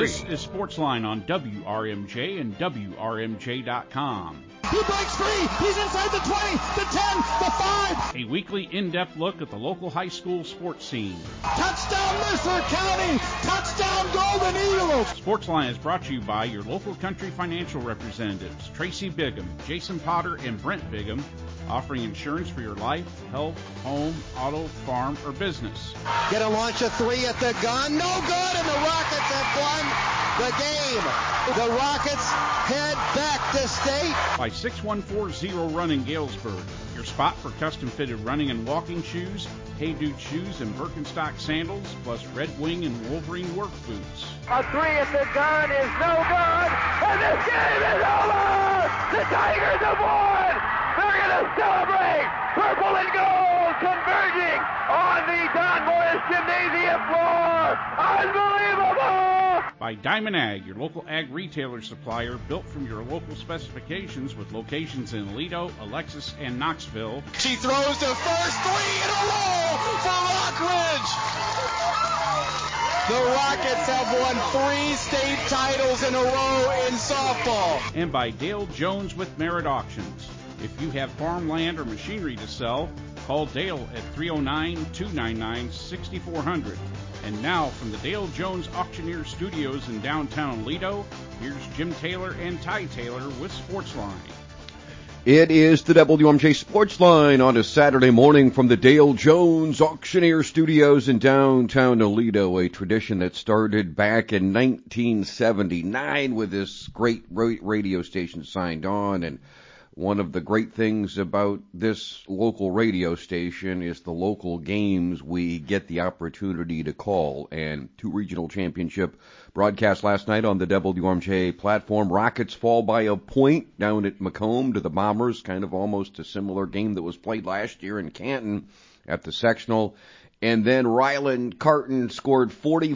This is Sportsline on WRMJ and WRMJ.com. He breaks free. He's inside the 20, the 10, the 5. A weekly in-depth look at the local high school sports scene. Touchdown Mercer County. Touchdown Golden Eagles. Sportsline is brought to you by your local country financial representatives, Tracy Bigham, Jason Potter, and Brent Bigham, offering insurance for your life, health, home, auto, farm, or business. Get a launch of 3 at the gun. No good, and the Rockets have won the game. The Rockets head back to state. By 6140 Run in Galesburg, your spot for custom-fitted running and walking shoes, Hey Dude shoes, and Birkenstock sandals, plus Red Wing and Wolverine work boots. A 3 at the gun is no good, and this game is over! The Tigers have won! They're going to celebrate! Purple and gold converging on the Don Morris Gymnasium floor! Unbelievable! By Diamond Ag, your local ag retailer supplier, built from your local specifications with locations in Aledo, Alexis, and Knoxville. She throws the first 3 in a row for Rockridge! The Rockets have won 3 state titles in a row in softball. And by Dale Jones with Merit Auctions. If you have farmland or machinery to sell, call Dale at 309-299-6400. And now, from the Dale Jones Auctioneer Studios in downtown Lido, here's Jim Taylor and Ty Taylor with Sportsline. It is the WMJ Sportsline on a Saturday morning from the Dale Jones Auctioneer Studios in downtown Aledo, a tradition that started back in 1979 with this great radio station signed on. And one of the great things about this local radio station is the local games we get the opportunity to call. And 2 regional championship broadcasts last night on the WRMJ platform. Rockets fall by a point down at Macomb to the Bombers, kind of almost a similar game that was played last year in Canton at the sectional. And then Ryland Carton scored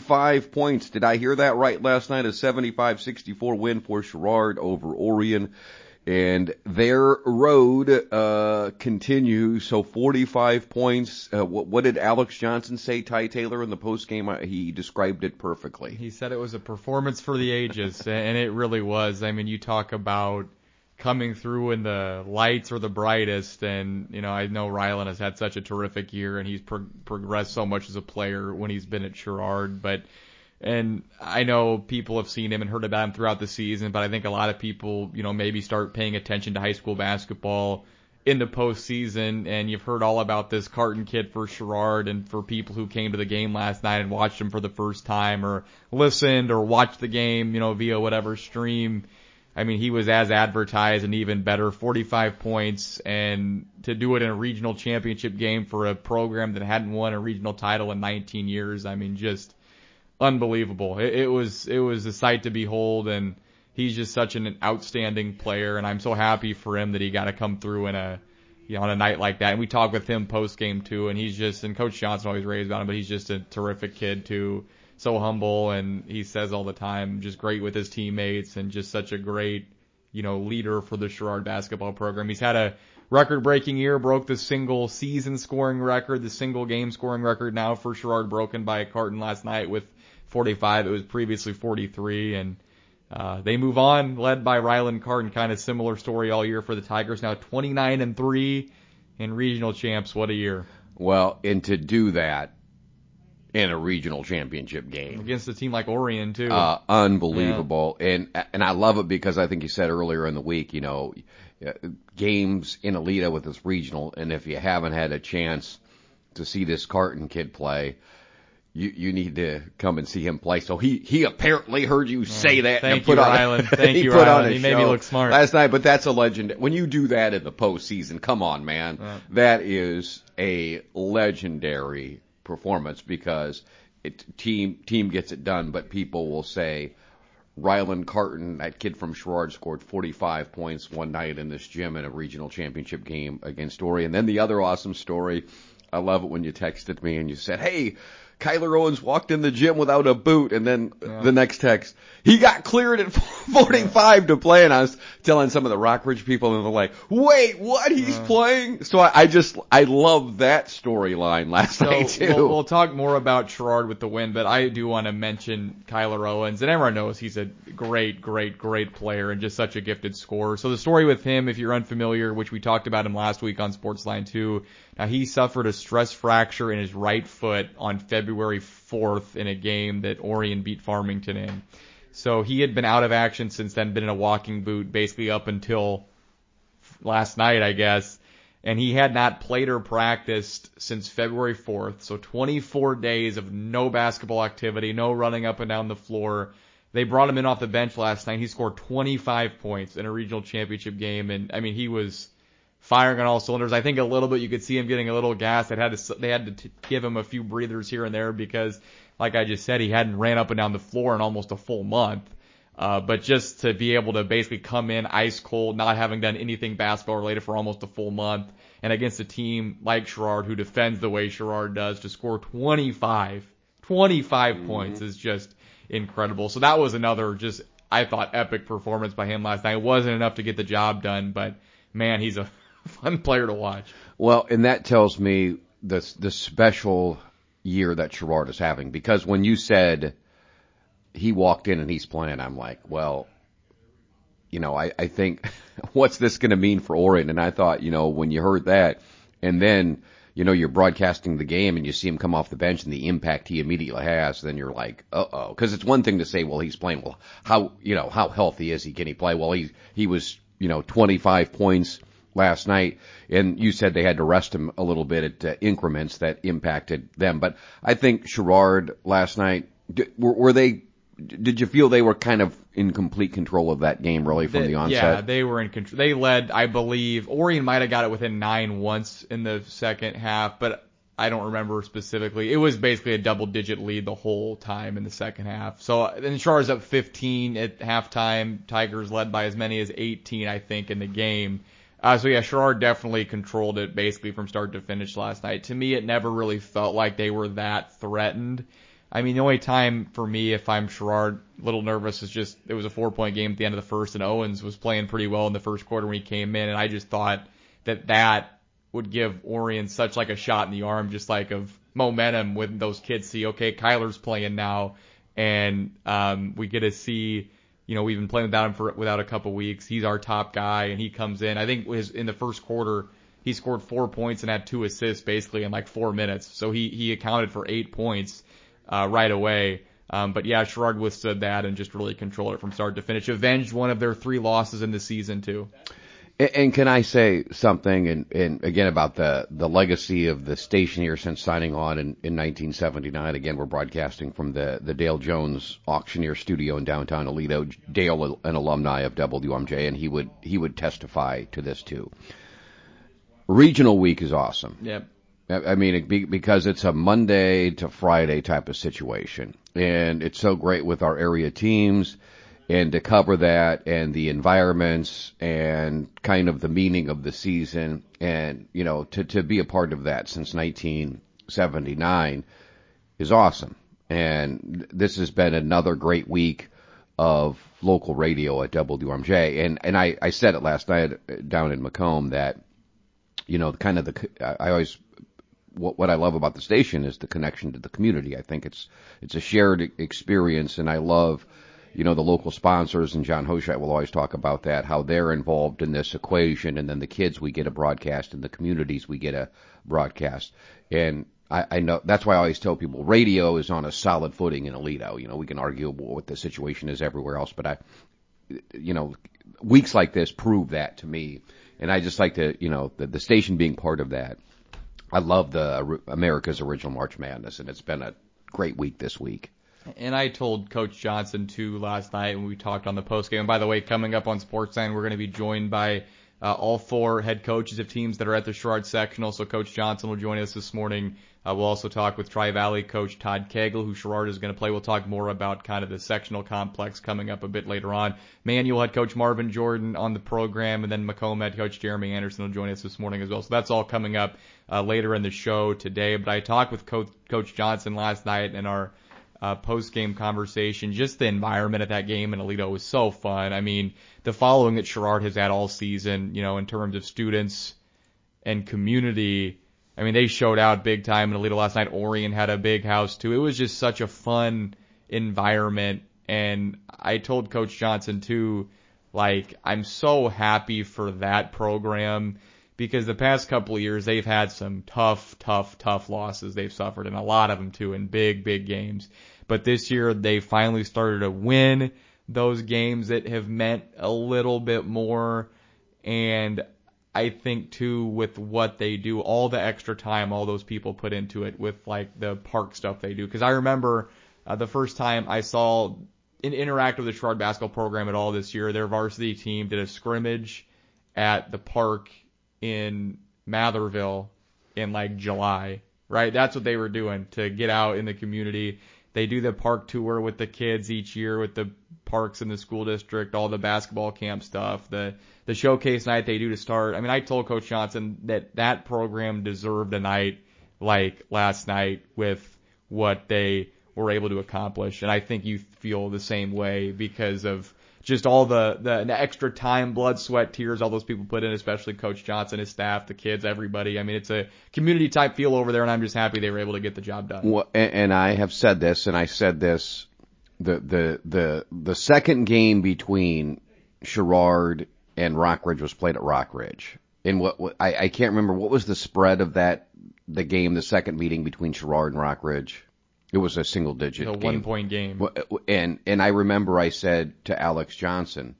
45 points. Did I hear that right last night? A 75-64 win for Sherrard over Orion. And their road continues, so 45 points. What did Alex Johnson say, Ty Taylor, in the postgame? He described it perfectly. He said it was a performance for the ages, and it really was. I mean, you talk about coming through when the lights are the brightest, and, you know, I know Ryland has had such a terrific year, and he's progressed so much as a player when he's been at Sherrard, and I know people have seen him and heard about him throughout the season, but I think a lot of people, you know, maybe start paying attention to high school basketball in the postseason, and you've heard all about this Carton kid for Sherrard, and for people who came to the game last night and watched him for the first time or listened or watched the game, you know, via whatever stream. I mean, he was as advertised and even better, 45 points, and to do it in a regional championship game for a program that hadn't won a regional title in 19 years, I mean, just unbelievable. It was a sight to behold, and he's just such an outstanding player, and I'm so happy for him that he got to come through on a night like that. And we talked with him post game too, and and Coach Johnson always raves about him, but he's just a terrific kid too, so humble, and he says all the time, just great with his teammates, and just such a great, you know, leader for the Sherrard basketball program. He's had a record-breaking year, broke the single season scoring record, the single game scoring record now for Sherrard, broken by Carton last night with 45. It was previously 43, and they move on, led by Ryland Carton. Kind of similar story all year for the Tigers. Now 29-3 and regional champs. What a year! Well, and to do that in a regional championship game against a team like Orion too, unbelievable. Yeah. And I love it because I think you said earlier in the week, you know, games in Aledo with this regional, and if you haven't had a chance to see this Carton kid play, you need to come and see him play. So he apparently heard you say that. Thank you, Ryland. Thank you, Ryland. He made me look smart last night, but that's a legend. When you do that in the postseason, come on, man. That is a legendary performance because team gets it done, but people will say, Ryland Carton, that kid from Sherrard, scored 45 points one night in this gym in a regional championship game against Orion. And then the other awesome story, I love it when you texted me and you said, hey, Kyler Owens walked in the gym without a boot, and then the next text, he got cleared at 45 to play, and I was telling some of the Rockridge people, and they're like, wait, what? He's playing? So I love that storyline last night, too. We'll talk more about Sherrard with the win, but I do want to mention Kyler Owens, and everyone knows he's a great player and just such a gifted scorer. So the story with him, if you're unfamiliar, which we talked about him last week on Sportsline 2, now he suffered a stress fracture in his right foot on February 4th in a game that Orion beat Farmington in. So he had been out of action since then, been in a walking boot basically up until last night, I guess. And he had not played or practiced since February 4th. So 24 days of no basketball activity, no running up and down the floor. They brought him in off the bench last night. He scored 25 points in a regional championship game. And I mean, he was firing on all cylinders. I think a little bit you could see him getting a little gas. They had to give him a few breathers here and there because, like I just said, he hadn't ran up and down the floor in almost a full month. But just to be able to basically come in ice cold, not having done anything basketball related for almost a full month, and against a team like Sherrard who defends the way Sherrard does, to score 25 points is just incredible. So that was another just, I thought, epic performance by him last night. It wasn't enough to get the job done, but man, he's a fun player to watch. Well, and that tells me the special year that Sherrard is having, because when you said he walked in and he's playing, I'm like, well, I think what's this going to mean for Orion? And I thought, when you heard that, and then, you're broadcasting the game and you see him come off the bench and the impact he immediately has, then you're like, uh-oh. Because it's one thing to say, well, he's playing. Well, how healthy is he? Can he play? Well, he was, 25 points last night, and you said they had to rest him a little bit at increments that impacted them. But I think Sherrard last night, did you feel they were kind of in complete control of that game really from the onset? Yeah, they were in control. They led, I believe, Orion might have got it within 9 once in the second half, but I don't remember specifically. It was basically a double-digit lead the whole time in the second half. So then Sherrard's up 15 at halftime. Tigers led by as many as 18, I think, in the game. So yeah, Sherrard definitely controlled it basically from start to finish last night. To me, it never really felt like they were that threatened. I mean, the only time for me, if I'm Sherrard, a little nervous, is just it was a 4-point game at the end of the first, and Owens was playing pretty well in the first quarter when he came in, and I just thought that would give Orion such like a shot in the arm, just like of momentum when those kids see, okay, Kyler's playing now, and we get to see, we've been playing without him without a couple weeks. He's our top guy, and he comes in. I think in the first quarter, he scored 4 points and had 2 assists basically in like 4 minutes, so he accounted for 8 points. Right away. But yeah, Sherrard withstood that and just really controlled it from start to finish. Avenged one of their 3 losses in the season too. And can I say something and again about the legacy of the station here since signing on in 1979? Again, we're broadcasting from the Dale Jones Auctioneer Studio in downtown Aledo. Dale, an alumni of WMJ, and he would testify to this too. Regional week is awesome. Yep. I mean, because it's a Monday to Friday type of situation. And it's so great with our area teams and to cover that and the environments and kind of the meaning of the season and, to be a part of that since 1979 is awesome. And this has been another great week of local radio at WMJ. And I said it last night down in Macomb that, I always, what I love about the station is the connection to the community. I think it's a shared experience, and I love, the local sponsors, and John Hoshite will always talk about that, how they're involved in this equation, and then the kids we get a broadcast, and the communities we get a broadcast. And I know that's why I always tell people radio is on a solid footing in Aledo. We can argue what the situation is everywhere else, but weeks like this prove that to me, and I just like to, the station being part of that. I love the America's Original March Madness, and it's been a great week this week. And I told Coach Johnson, too, last night when we talked on the postgame. And by the way, coming up on Sportsline, we're going to be joined by all 4 head coaches of teams that are at the Sherrard Sectional. So Coach Johnson will join us this morning. We'll also talk with Tri-Valley coach Todd Cagle, who Sherrard is going to play. We'll talk more about kind of the sectional complex coming up a bit later on. Manual head coach Marvin Jordan on the program, and then Macomb head coach Jeremy Anderson will join us this morning as well. So that's all coming up later in the show today. But I talked with Coach Johnson last night in our post-game conversation. Just the environment at that game in Aledo was so fun. I mean, the following that Sherrard has had all season, in terms of students and community, I mean, they showed out big time in Aledo last night. Orion had a big house too. It was just such a fun environment. And I told Coach Johnson too, I'm so happy for that program, because the past couple of years they've had some tough losses they've suffered, and a lot of them too in big games. But this year they finally started to win those games that have meant a little bit more. And I think too, with what they do, all the extra time all those people put into it with the park stuff they do. Because I remember the first time I saw interact with the Sherrard basketball program at all this year, their varsity team did a scrimmage at the park in Matherville in July, right? That's what they were doing to get out in the community. They do the park tour with the kids each year with the parks in the school district, all the basketball camp stuff, the showcase night they do to start. I mean, I told Coach Johnson that program deserved a night like last night with what they were able to accomplish. And I think you feel the same way because of just all the extra time, blood, sweat, tears all those people put in, especially Coach Johnson, his staff, the kids, everybody. I mean, it's a community type feel over there, and I'm just happy they were able to get the job done. Well, and I have said this, and I said this, the second game between Sherrard and Rockridge was played at Rockridge. And I can't remember, what was the spread of the game, the second meeting between Sherrard and Rockridge? It was a single digit game. A 1-point game. And I remember I said to Alex Johnson,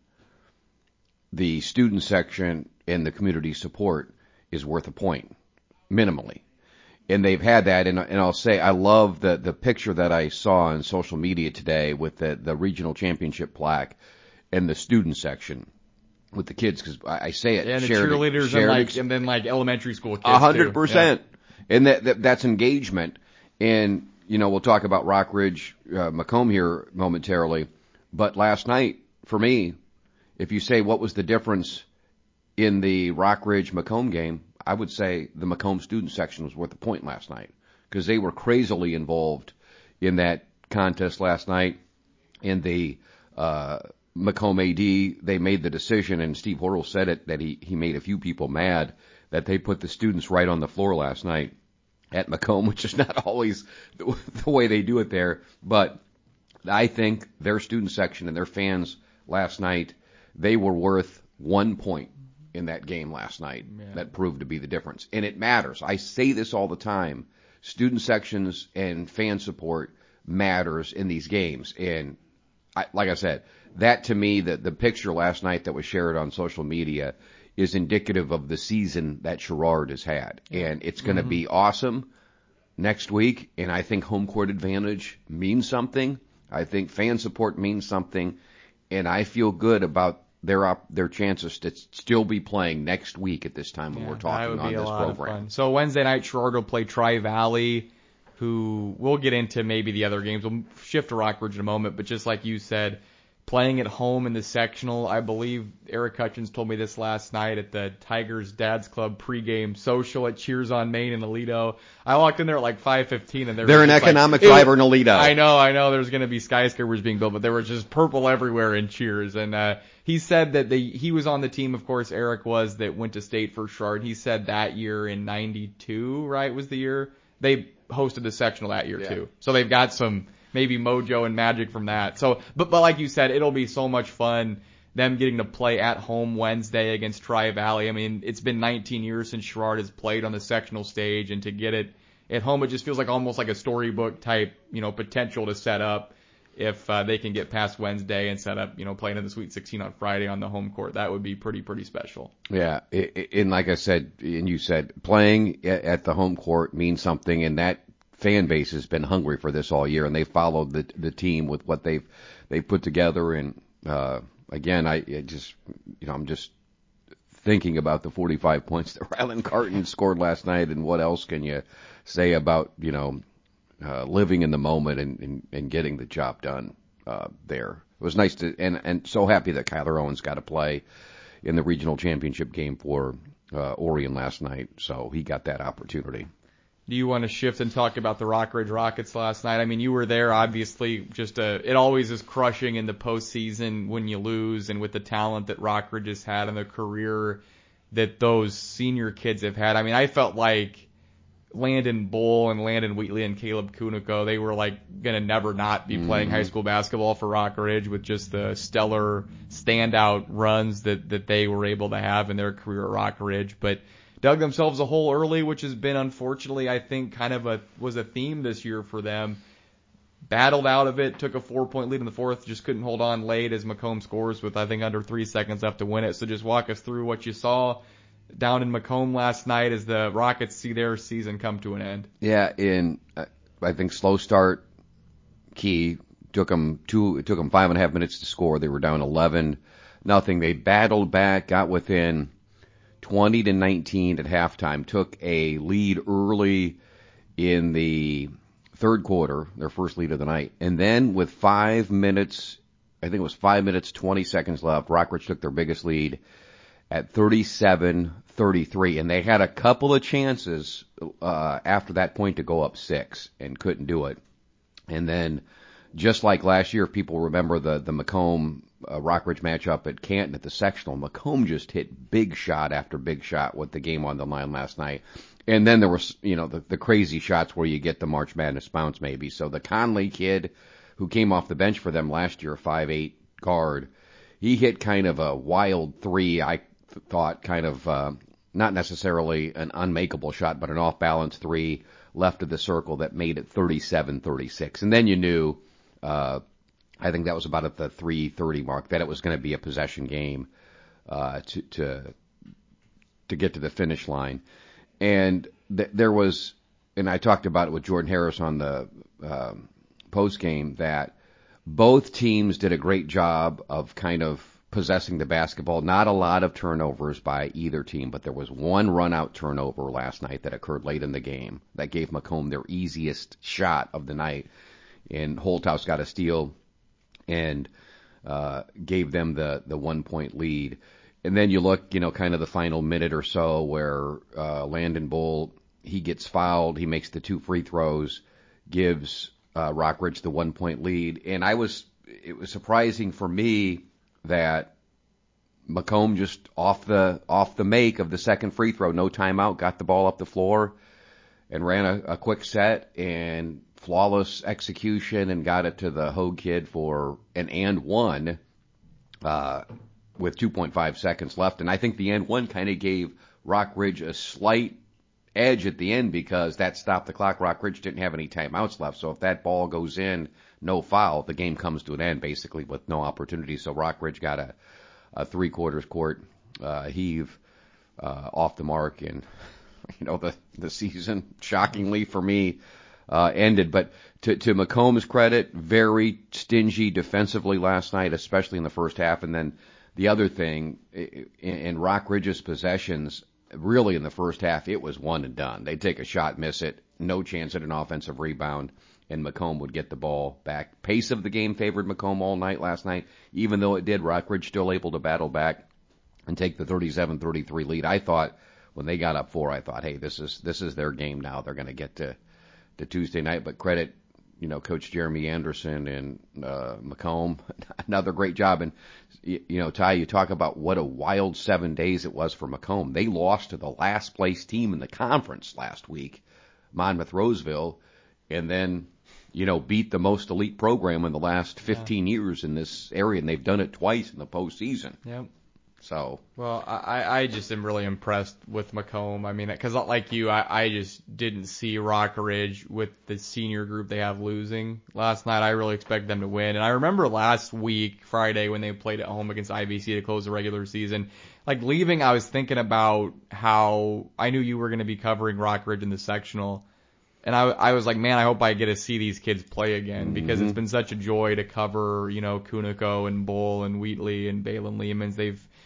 the student section and the community support is worth a point, minimally. And they've had that, and I'll say I love the picture that I saw on social media today with the regional championship plaque and the student section with the kids, because I say it. And the cheerleaders and then elementary school kids 100%. Yeah. And that's engagement. And we'll talk about Rockridge, Macomb here momentarily. But last night, for me, if you say what was the difference in the Rockridge-Macomb game, I would say the Macomb student section was worth a point last night, because they were crazily involved in that contest last night. And the Macomb AD, they made the decision, and Steve Horrell said it, that he made a few people mad that they put the students right on the floor last night at Macomb, which is not always the way they do it there. But I think their student section and their fans last night, they were worth 1 point in that game last night. Yeah. That proved to be the difference. And it matters. I say this all the time. Student sections and fan support matters in these games. And like I said, that to me, the picture last night that was shared on social media is indicative of the season that Sherrard has had. And it's going to be awesome next week. And I think home court advantage means something. I think fan support means something. And I feel good about their chances to still be playing next week at this time when we're talking on this program. So Wednesday night, Sherrard will play Tri-Valley, who we'll get into maybe the other games. We'll shift to Rockridge in a moment. But just like you said, playing at home in the sectional, I believe Eric Hutchins told me this last night at the Tigers Dads Club pregame social at Cheers on Main in Aledo. I walked in there at 5:15 and they're an economic driver in Aledo. I know. There's going to be skyscrapers being built, but there was just purple everywhere in Cheers. And he said that he was on the team, of course, Eric was, that went to state for Sherrard. He said that year in '92, right, was the year they hosted the sectional that year too. So they've got some maybe mojo and magic from that. So, but like you said, it'll be so much fun, them getting to play at home Wednesday against Tri-Valley. I mean, it's been 19 years since Sherrard has played on the sectional stage, and to get it at home, it just feels like almost like a storybook type, potential to set up if they can get past Wednesday and set up, playing in the Sweet 16 on Friday on the home court. That would be pretty special. Yeah, and like I said, and you said, playing at the home court means something, and that fan base has been hungry for this all year, and they followed the team with what they've put together. And again, I'm just thinking about the 45 points that Ryland Carton scored last night, and what else can you say about, living in the moment and getting the job done there. It was nice to, and so happy that Kyler Owens got to play in the regional championship game for Orion last night, so he got that opportunity. Do you want to shift and talk about the Rockridge Rockets last night? I mean, you were there, obviously. It always is crushing in the postseason when you lose, and with the talent that Rockridge has had and the career that those senior kids have had. I mean, I felt like Landon Bull and Landon Wheatley and Caleb Kuniko, they were like gonna never not be playing high school basketball for Rockridge with just the stellar standout runs that they were able to have in their career at Rockridge, but dug themselves a hole early, which has been, unfortunately, I think kind of was a theme this year for them. Battled out of it, took a 4-point lead in the fourth, just couldn't hold on late as Macomb scores with, I think, under 3 seconds left to win it. So just walk us through what you saw down in Macomb last night as the Rockets see their season come to an end. Yeah, I think slow start key. It took them 5.5 minutes to score. They were down 11-0. They battled back, got within 20-19 at halftime, took a lead early in the third quarter, their first lead of the night. And then with 5 minutes, I think it was 5 minutes, 20 seconds left, Rockridge took their biggest lead at 37-33. And they had a couple of chances after that point to go up 6 and couldn't do it. And then, just like last year, if people remember the Macomb Rockridge matchup at Canton at the sectional, Macomb just hit big shot after big shot with the game on the line last night. And then there was, the crazy shots where you get the March Madness bounce maybe. So the Conley kid who came off the bench for them last year, 5'8" guard, he hit kind of a wild three, I thought, kind of not necessarily an unmakeable shot, but an off-balance three left of the circle that made it 37-36. And then you knew, I think that was about at the 3:30 mark, that it was going to be a possession game to get to the finish line. And there was, and I talked about it with Jordan Harris on the post game, that both teams did a great job of kind of possessing the basketball. Not a lot of turnovers by either team, but there was one run-out turnover last night that occurred late in the game that gave Macomb their easiest shot of the night. And Holthouse got a steal and gave them the 1-point lead. And then you look, kind of the final minute or so where Landon Bull, he gets fouled, he makes the 2 free throws, gives Rockridge the 1-point lead. And it was surprising for me that Macomb just off the make of the second free throw, no timeout, got the ball up the floor and ran a quick set and flawless execution and got it to the Hogue kid for an and one with 2.5 seconds left. And I think the and one kind of gave Rockridge a slight edge at the end because that stopped the clock. Rockridge didn't have any timeouts left. So if that ball goes in, no foul, the game comes to an end basically with no opportunity. So Rockridge got a 3/4 court heave off the mark, and the season, shockingly for me, ended. But to Macomb's credit, very stingy defensively last night, especially in the first half. And then the other thing, in Rockridge's possessions, really in the first half, it was one and done. They'd take a shot, miss it, no chance at an offensive rebound, and Macomb would get the ball back. Pace of the game favored Macomb all night last night. Even though it did, Rockridge still able to battle back and take the 37-33 lead. I thought when they got up 4, I thought, hey, this is their game now. They're going to get to Tuesday night. But credit, Coach Jeremy Anderson and Macomb, another great job. And Ty, you talk about what a wild 7 days it was for Macomb. They lost to the last place team in the conference last week, Monmouth Roseville, and then beat the most elite program in the last 15 years in this area, and they've done it twice in the postseason. Yep. So. Well, I just am really impressed with Macomb. I mean, because like you, I just didn't see Rockridge with the senior group they have losing last night. I really expect them to win. And I remember last week, Friday, when they played at home against IBC to close the regular season, like leaving, I was thinking about how I knew you were going to be covering Rockridge in the sectional. And I was like, man, I hope I get to see these kids play again because it's been such a joy to cover, Kuniko and Bull and Wheatley and Balin Lehmans. They've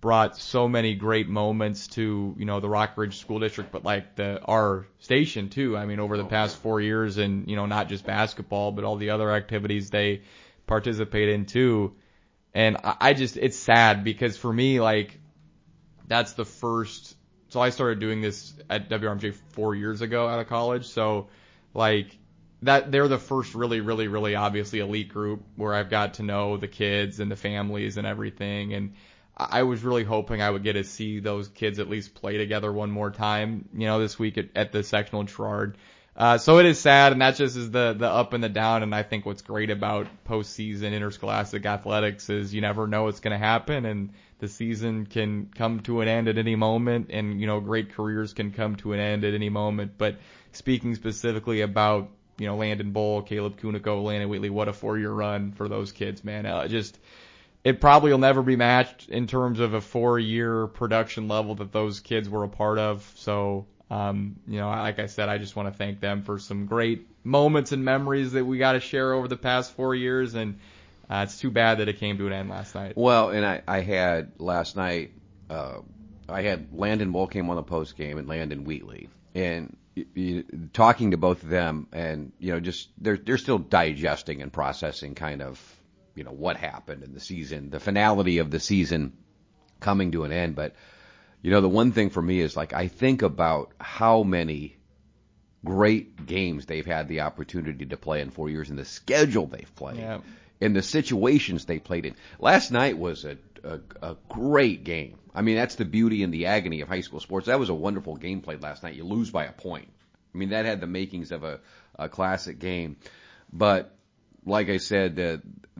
brought so many great moments to, the Rock Ridge School District, but like our station too. I mean, over the past 4 years, and, not just basketball, but all the other activities they participate in too. And it's sad because for me, like, that's the first, so I started doing this at WRMJ 4 years ago out of college. So like that, they're the first really, really, really obviously elite group where I've got to know the kids and the families and everything. And I was really hoping I would get to see those kids at least play together one more time, this week at the sectional in Sherrard. So it is sad, and that just is the up and the down. And I think what's great about postseason interscholastic athletics is you never know what's going to happen, and the season can come to an end at any moment, and, great careers can come to an end at any moment. But speaking specifically about, Landon Bowl, Caleb Kunico, Landon Wheatley, what a 4-year run for those kids, man. It probably will never be matched in terms of a 4-year production level that those kids were a part of. So, like I said, I just want to thank them for some great moments and memories that we got to share over the past 4 years. And it's too bad that it came to an end last night. Well, and I had last night, I had Landon Bowl came on the post game and Landon Wheatley, and talking to both of them, and just they're still digesting and processing kind of what happened in the season, the finality of the season coming to an end. But the one thing for me is, like, I think about how many great games they've had the opportunity to play in 4 years, and the schedule they've played. Yeah. And the situations they played in. Last night was a great game. I mean, that's the beauty and the agony of high school sports. That was a wonderful game played last night. You lose by a point. I mean, that had the makings of a classic game. But like I said,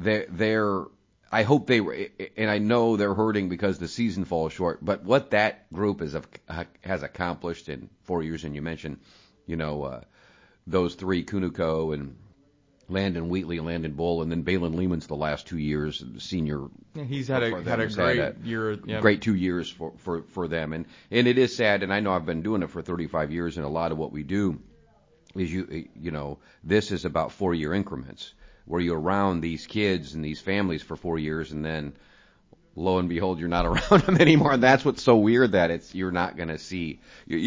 I hope they were, and I know they're hurting because the season falls short. But what that group has accomplished in 4 years, and you mentioned, those three, Kunico and Landon Wheatley, Landon Bull, and then Balin Lehman's the last 2 years, senior. Yeah, he's had a great year. Yeah. Great 2 years for them. And it is sad, and I know I've been doing it for 35 years, and a lot of what we do is this is about 4-year increments where you're around these kids and these families for 4 years, and then lo and behold, you're not around them anymore. And that's what's so weird, that you're not going to see.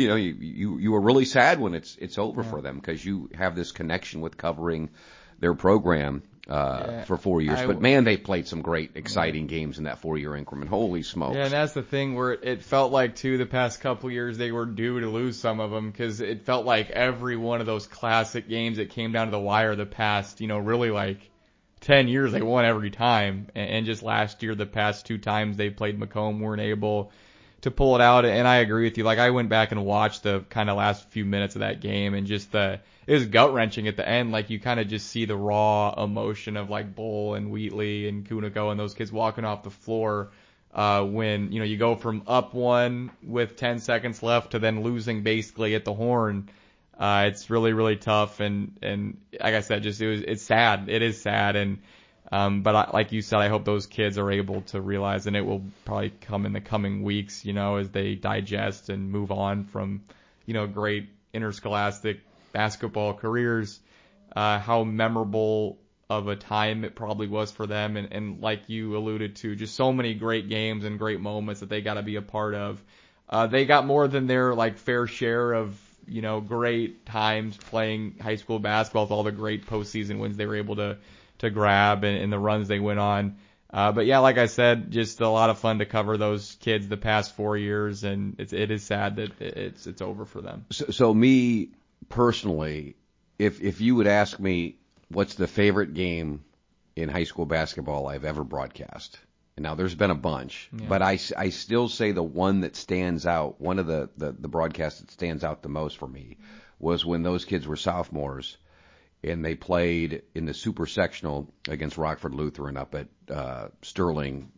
You are really sad when it's over for them, because you have this connection with covering their program for 4 years. But man, they played some great, exciting games in that 4-year increment. Holy smokes! Yeah, and that's the thing where it felt like too the past couple years they were due to lose some of them, because it felt like every one of those classic games that came down to the wire the past, really like 10 years they won every time. And just last year, the past 2 times they played Macomb, weren't able to pull it out. And I agree with you. Like, I went back and watched the kind of last few minutes of that game, and just it was gut wrenching at the end. Like, you kind of just see the raw emotion of like Bull and Wheatley and Kunico and those kids walking off the floor when you go from up 1 with 10 seconds left to then losing basically at the horn. It's really, really tough, and like I said, it's sad. It is sad, and but like you said, I hope those kids are able to realize, and it will probably come in the coming weeks, as they digest and move on from, great interscholastic basketball careers, how memorable of a time it probably was for them, and like you alluded to, just so many great games and great moments that they got to be a part of. They got more than their like fair share of great times playing high school basketball, with all the great postseason wins they were able to grab and the runs they went on. But yeah, like I said, just a lot of fun to cover those kids the past 4 years, and it is sad that it's over for them. So me personally, if you would ask me what's the favorite game in high school basketball I've ever broadcast, now, there's been a bunch, but I still say the one that stands out, one of the broadcasts that stands out the most for me, was when those kids were sophomores and they played in the super sectional against Rockford Lutheran up at Sterling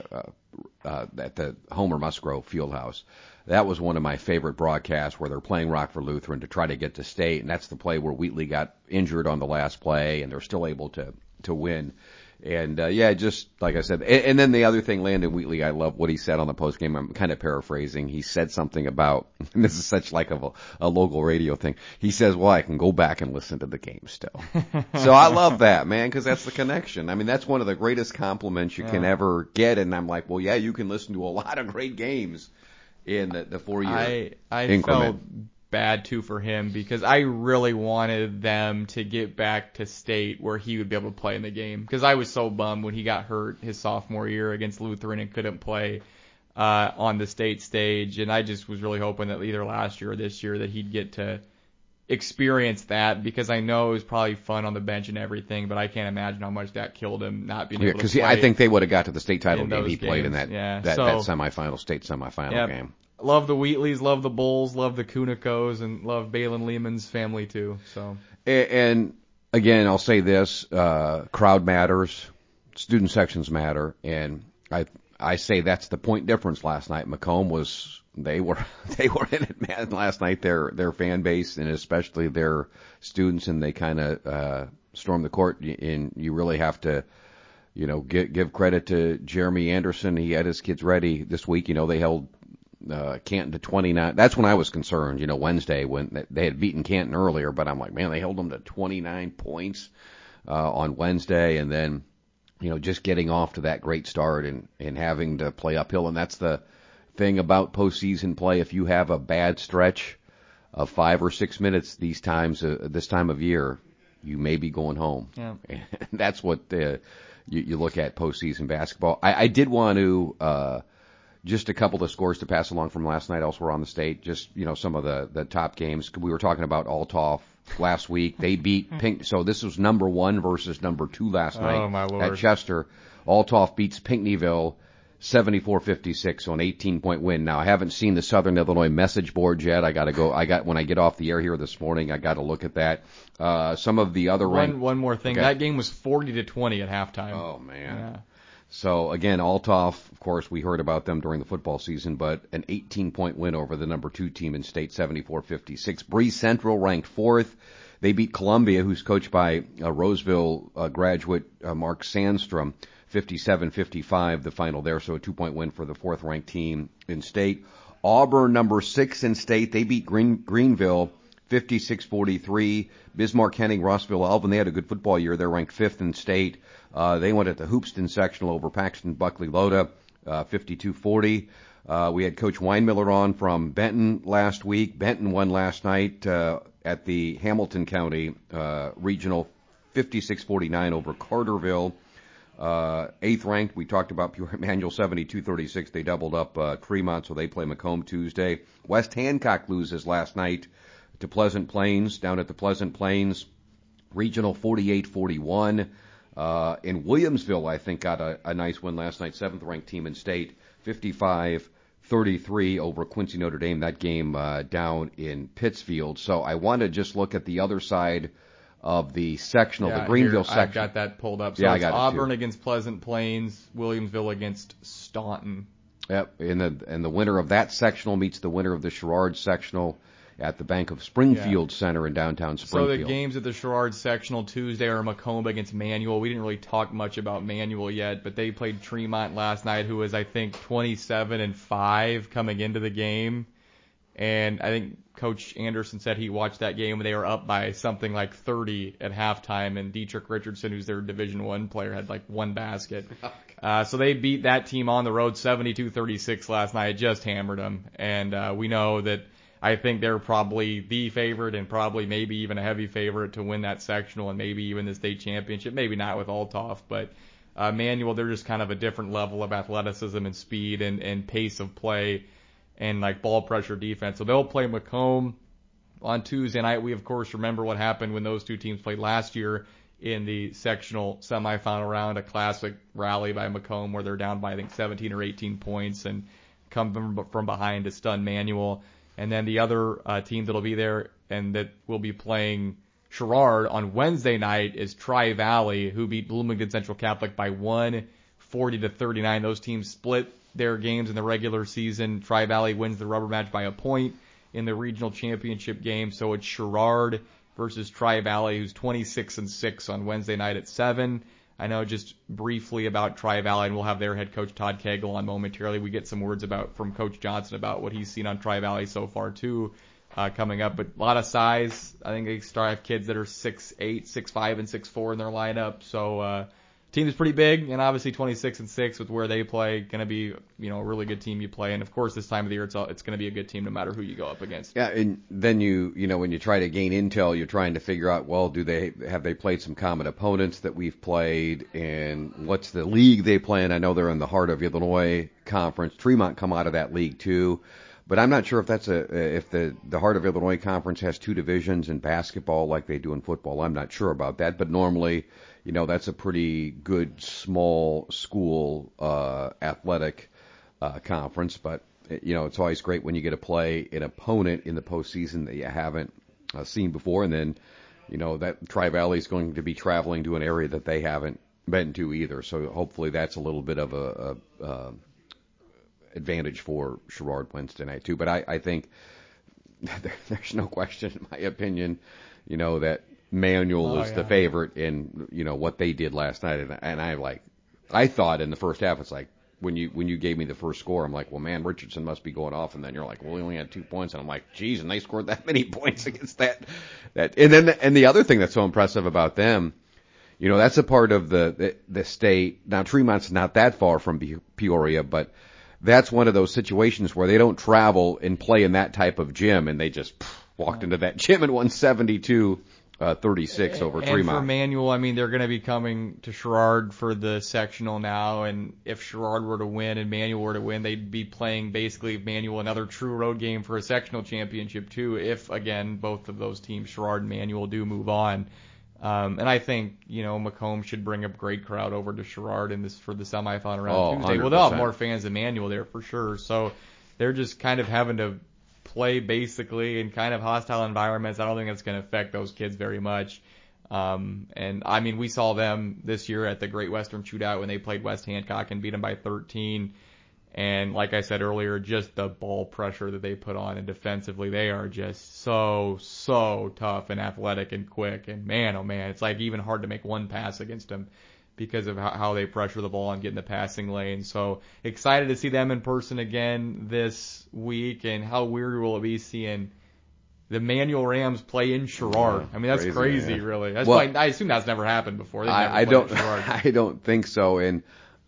at the Homer Musgrove Fieldhouse. That was one of my favorite broadcasts, where they're playing Rockford Lutheran to try to get to state, and that's the play where Wheatley got injured on the last play, and they're still able to win. And just like I said, and then the other thing, Landon Wheatley, I love what he said on the post game. I'm kind of paraphrasing. He said something about, and this is such like a local radio thing. He says, "Well, I can go back and listen to the game still." So I love that, man, because that's the connection. I mean, that's one of the greatest compliments you can ever get. And I'm like, well, yeah, you can listen to a lot of great games in the 4-year I increment. felt bad too for him because I really wanted them to get back to state where he would be able to play in the game, because I was so bummed when he got hurt his sophomore year against Lutheran and couldn't play on the state stage, and I just was really hoping that either last year or this year that he'd get to experience that, because I know it was probably fun on the bench and everything, but I can't imagine how much that killed him not being able to play. Because I think they would have got to the state title game he played in that state semifinal game. Love the Wheatleys, love the Bulls, love the Kunikos, and love Balin Lehman's family too. So. And again, I'll say this: crowd matters, student sections matter, and I say that's the point difference last night. Macomb they were in it, man. Last night, their fan base and especially their students, and they kind of stormed the court. And you really have to, give credit to Jeremy Anderson. He had his kids ready this week. They held Canton to 29. That's when I was concerned, Wednesday when they had beaten Canton earlier, but I'm like, man, they held them to 29 points on Wednesday, and then, just getting off to that great start and having to play uphill. And that's the thing about postseason play. If you have a bad stretch of 5 or 6 minutes this time of year, you may be going home. Yeah. And that's what you look at postseason basketball. I did want to just a couple of scores to pass along from last night elsewhere on the state. Just, some of the top games. We were talking about Althoff last week. They beat Pink. So this was number 1 versus number 2 last night. Oh, my Lord. At Chester. Althoff beats Pinckneyville 74-56, so an 18-point win. Now, I haven't seen the Southern Illinois message board yet. When I get off the air here this morning, I got to look at that. Some of the other one more thing. Okay. That game was 40-20 at halftime. Oh, man. Yeah. So, again, Althoff, of course, we heard about them during the football season, but an 18-point win over the number 2 team in state, 74-56. Breeze Central ranked 4th. They beat Columbia, who's coached by Roseville graduate Mark Sandstrom, 57-55, the final there, so a 2-point win for the 4th-ranked team in state. Auburn, number 6 in state, they beat Greenville 56-43. Bismarck, Henning, Rossville, Alvin, they had a good football year. They're ranked 5th in state. They went at the Hoopston sectional over Paxton Buckley Loda, 52-40. We had Coach Weinmiller on from Benton last week. Benton won last night at the Hamilton County Regional, 56-49 over Carterville. 8th ranked, we talked about Pure Emmanuel, 72-36. They doubled up Tremont, so they play Macomb Tuesday. West Hancock loses last night to Pleasant Plains, down at the Pleasant Plains. Regional 48-41. In Williamsville, I think, got a nice win last night. 7th-ranked team in state, 55-33 over Quincy Notre Dame. That game down in Pittsfield. So I want to just look at the other side of the sectional, the Greenville section. I've got that pulled up. So it's Auburn against Pleasant Plains, Williamsville against Staunton. Yep, and the winner of that sectional meets the winner of the Sherrard sectional at the Bank of Springfield Center in downtown Springfield. So the games at the Sherrard sectional Tuesday are Macomb against Manual. We didn't really talk much about Manual yet, but they played Tremont last night, who was, I think, 27-5 coming into the game. And I think Coach Anderson said he watched that game and they were up by something like 30 at halftime, and Dietrich Richardson, who's their Division I player, had like 1 basket. So they beat that team on the road 72-36 last night, just hammered them. And we know that I think they're probably the favorite and probably maybe even a heavy favorite to win that sectional and maybe even the state championship. Maybe not with Althoff, but Manual, they're just kind of a different level of athleticism and speed and pace of play and like ball pressure defense. So they'll play Macomb on Tuesday night. We, of course, remember what happened when those two teams played last year in the sectional semifinal round, a classic rally by Macomb where they're down by, I think, 17 or 18 points and come from behind to stun Manual. And then the other team that'll be there and that will be playing Sherrard on Wednesday night is Tri-Valley, who beat Bloomington Central Catholic by 40-39. Those teams split their games in the regular season. Tri-Valley wins the rubber match by a point in the regional championship game. So it's Sherrard versus Tri-Valley, who's 26-6 on Wednesday night at 7. I know just briefly about Tri-Valley, and we'll have their head coach Todd Cagle on momentarily. We get some words from Coach Johnson about what he's seen on Tri-Valley so far too, coming up. But a lot of size. I think they start have kids that are 6'8", 6'5", and 6'4" in their lineup. So team is pretty big, and obviously 26-6 with where they play, going to be a really good team you play. And of course, this time of the year, it's going to be a good team no matter who you go up against. Yeah, and then when you try to gain intel, you're trying to figure out, well, have they played some common opponents that we've played, and what's the league they play in? I know they're in the Heart of Illinois Conference. Tremont come out of that league too. But I'm not sure if if the Heart of Illinois Conference has two divisions in basketball like they do in football. I'm not sure about that, but normally, that's a pretty good small school athletic conference. But it's always great when you get to play an opponent in the postseason that you haven't seen before, and then that Tri-Valley is going to be traveling to an area that they haven't been to either. So hopefully that's a little bit of a advantage for Sherrard Wednesday night too. But I think there's no question, in my opinion, that Manual is the favorite in what they did last night. And I thought in the first half, it's like when you gave me the first score, I'm like, well, man, Richardson must be going off. And then you're like, well, we only had 2 points, and I'm like, geez, and they scored that many points against that. And the other thing that's so impressive about them, that's a part of the state. Now Tremont's not that far from Peoria, but that's one of those situations where they don't travel and play in that type of gym, and they just walked into that gym and won 72-36 over Tremont. And for Manual, they're going to be coming to Sherrard for the sectional now, and if Sherrard were to win and Manual were to win, they'd be playing basically Manual another true road game for a sectional championship too, if, again, both of those teams, Sherrard and Manual, do move on. And I think, Macomb should bring a great crowd over to Sherrard for the semifinal round Tuesday. 100%. Well, they'll have more fans than Manual there for sure. So they're just kind of having to play basically in kind of hostile environments. I don't think that's going to affect those kids very much. And we saw them this year at the Great Western Shootout when they played West Hancock and beat them by 13. And like I said earlier, just the ball pressure that they put on, and defensively, they are just so tough and athletic and quick. And man, oh man, it's like even hard to make one pass against them because of how they pressure the ball and get in the passing lane. So excited to see them in person again this week. And how weird will it be seeing the Manual Rams play in Sherrard? That's crazy, really. That's I assume that's never happened before. I don't think so. And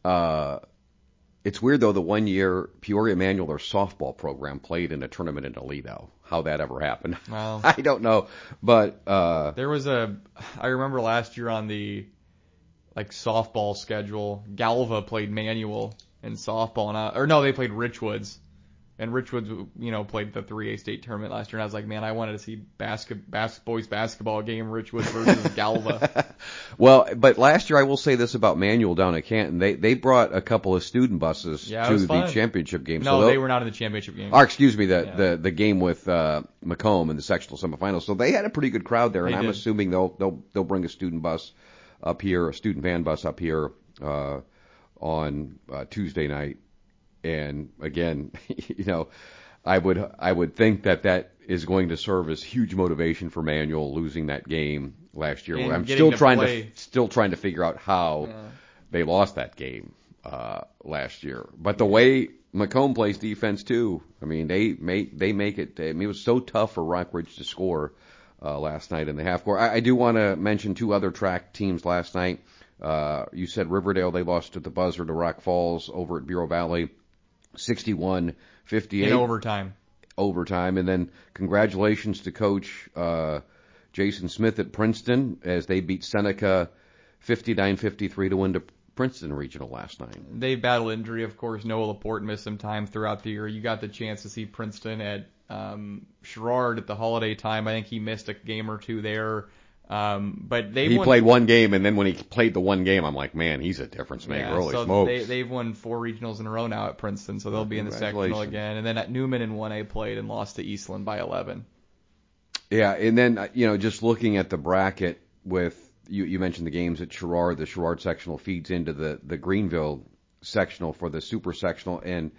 it's weird, though, the 1 year Peoria Manual, their softball program, played in a tournament in Toledo. How that ever happened, well, I don't know. But there was I remember last year on the softball schedule, Galva played Manual in softball, they played Richwoods. And Richwoods, played the 3A state tournament last year, and I was like, man, I wanted to see boys basketball game, Richwoods versus Galva. Well, but last year, I will say this about Manual down at Canton. They brought a couple of student buses to the championship game. No, they were not in the championship game. Or, excuse me, the game with Macomb in the sectional semifinals. So they had a pretty good crowd there, and I'm assuming they'll bring a student bus up here, a student van bus up here on Tuesday night. And again, I would think that is going to serve as huge motivation for Manual losing that game last year. And I'm still trying to figure out how they lost that game last year. But the way Macomb plays defense too, they make it. It was so tough for Rockridge to score last night in the half court. I do want to mention two other track teams last night. You said Riverdale, they lost at the buzzer to Rock Falls over at Bureau Valley. 61-58. In overtime. And then congratulations to Coach Jason Smith at Princeton as they beat Seneca 59-53 to win the Princeton Regional last night. They battled injury, of course. Noah Laporte missed some time throughout the year. You got the chance to see Princeton at Sherrard at the holiday time. I think he missed a game or two there. But he played one game, and then when he played the one game, I'm like, man, he's a difference maker. Holy smokes. They've won 4 regionals in a row now at Princeton, so they'll be in the sectional again. And then at Newman in 1A played and lost to Eastland by 11. Yeah, and then, just looking at the bracket with, you mentioned the games at Sherrard, the Sherrard sectional feeds into the Greenville sectional for the super sectional. And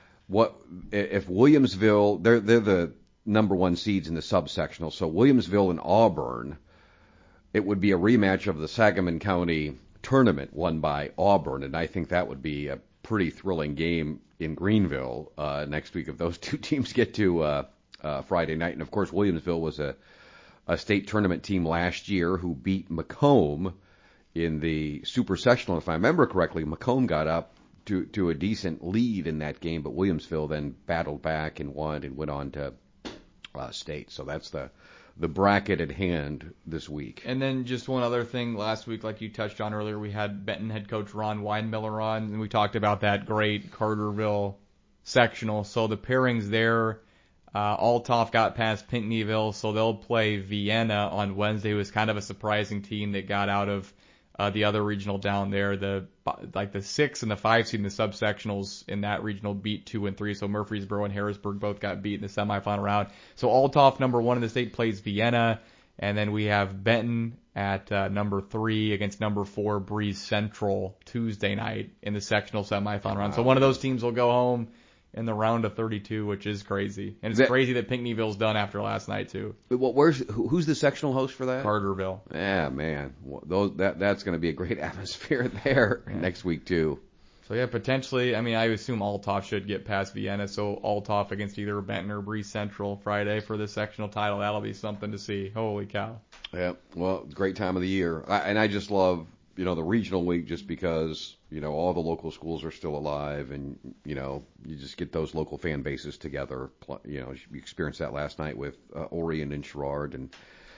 if Williamsville, they're the number 1 seeds in the sub-sectional, so Williamsville and Auburn, it would be a rematch of the Sangamon County tournament won by Auburn, and I think that would be a pretty thrilling game in Greenville next week if those two teams get to Friday night. And, of course, Williamsville was a state tournament team last year who beat Macomb in the Super Sectional. If I remember correctly, Macomb got up to a decent lead in that game, but Williamsville then battled back and won and went on to state. So that's the bracket at hand this week. And then just one other thing, last week, like you touched on earlier, we had Benton head coach Ron Weinmiller on, and we talked about that great Carterville sectional. So the pairings there, Althoff got past Pinckneyville, so they'll play Vienna on Wednesday. It was kind of a surprising team that got out of the other regional down there. The 6 and the 5 seed in the subsectionals in that regional beat 2 and 3. So Murfreesboro and Harrisburg both got beat in the semifinal round. So Althoff, number 1 in the state, plays Vienna. And then we have Benton at number 3 against number 4 Breeze Central Tuesday night in the sectional semifinal round. So one of those teams will go home in the round of 32, which is crazy. And it's crazy that Pinckneyville's done after last night, too. Who's the sectional host for that? Carterville. Yeah, man. That's going to be a great atmosphere there next week, too. So, yeah, potentially, I mean, I assume Althoff should get past Vienna, so Althoff against either Benton or Breeze Central Friday for the sectional title. That'll be something to see. Holy cow. Yeah, well, great time of the year. And I just love, the regional week just because, all the local schools are still alive and, you just get those local fan bases together. You experienced that last night with Orion and Sherrard. And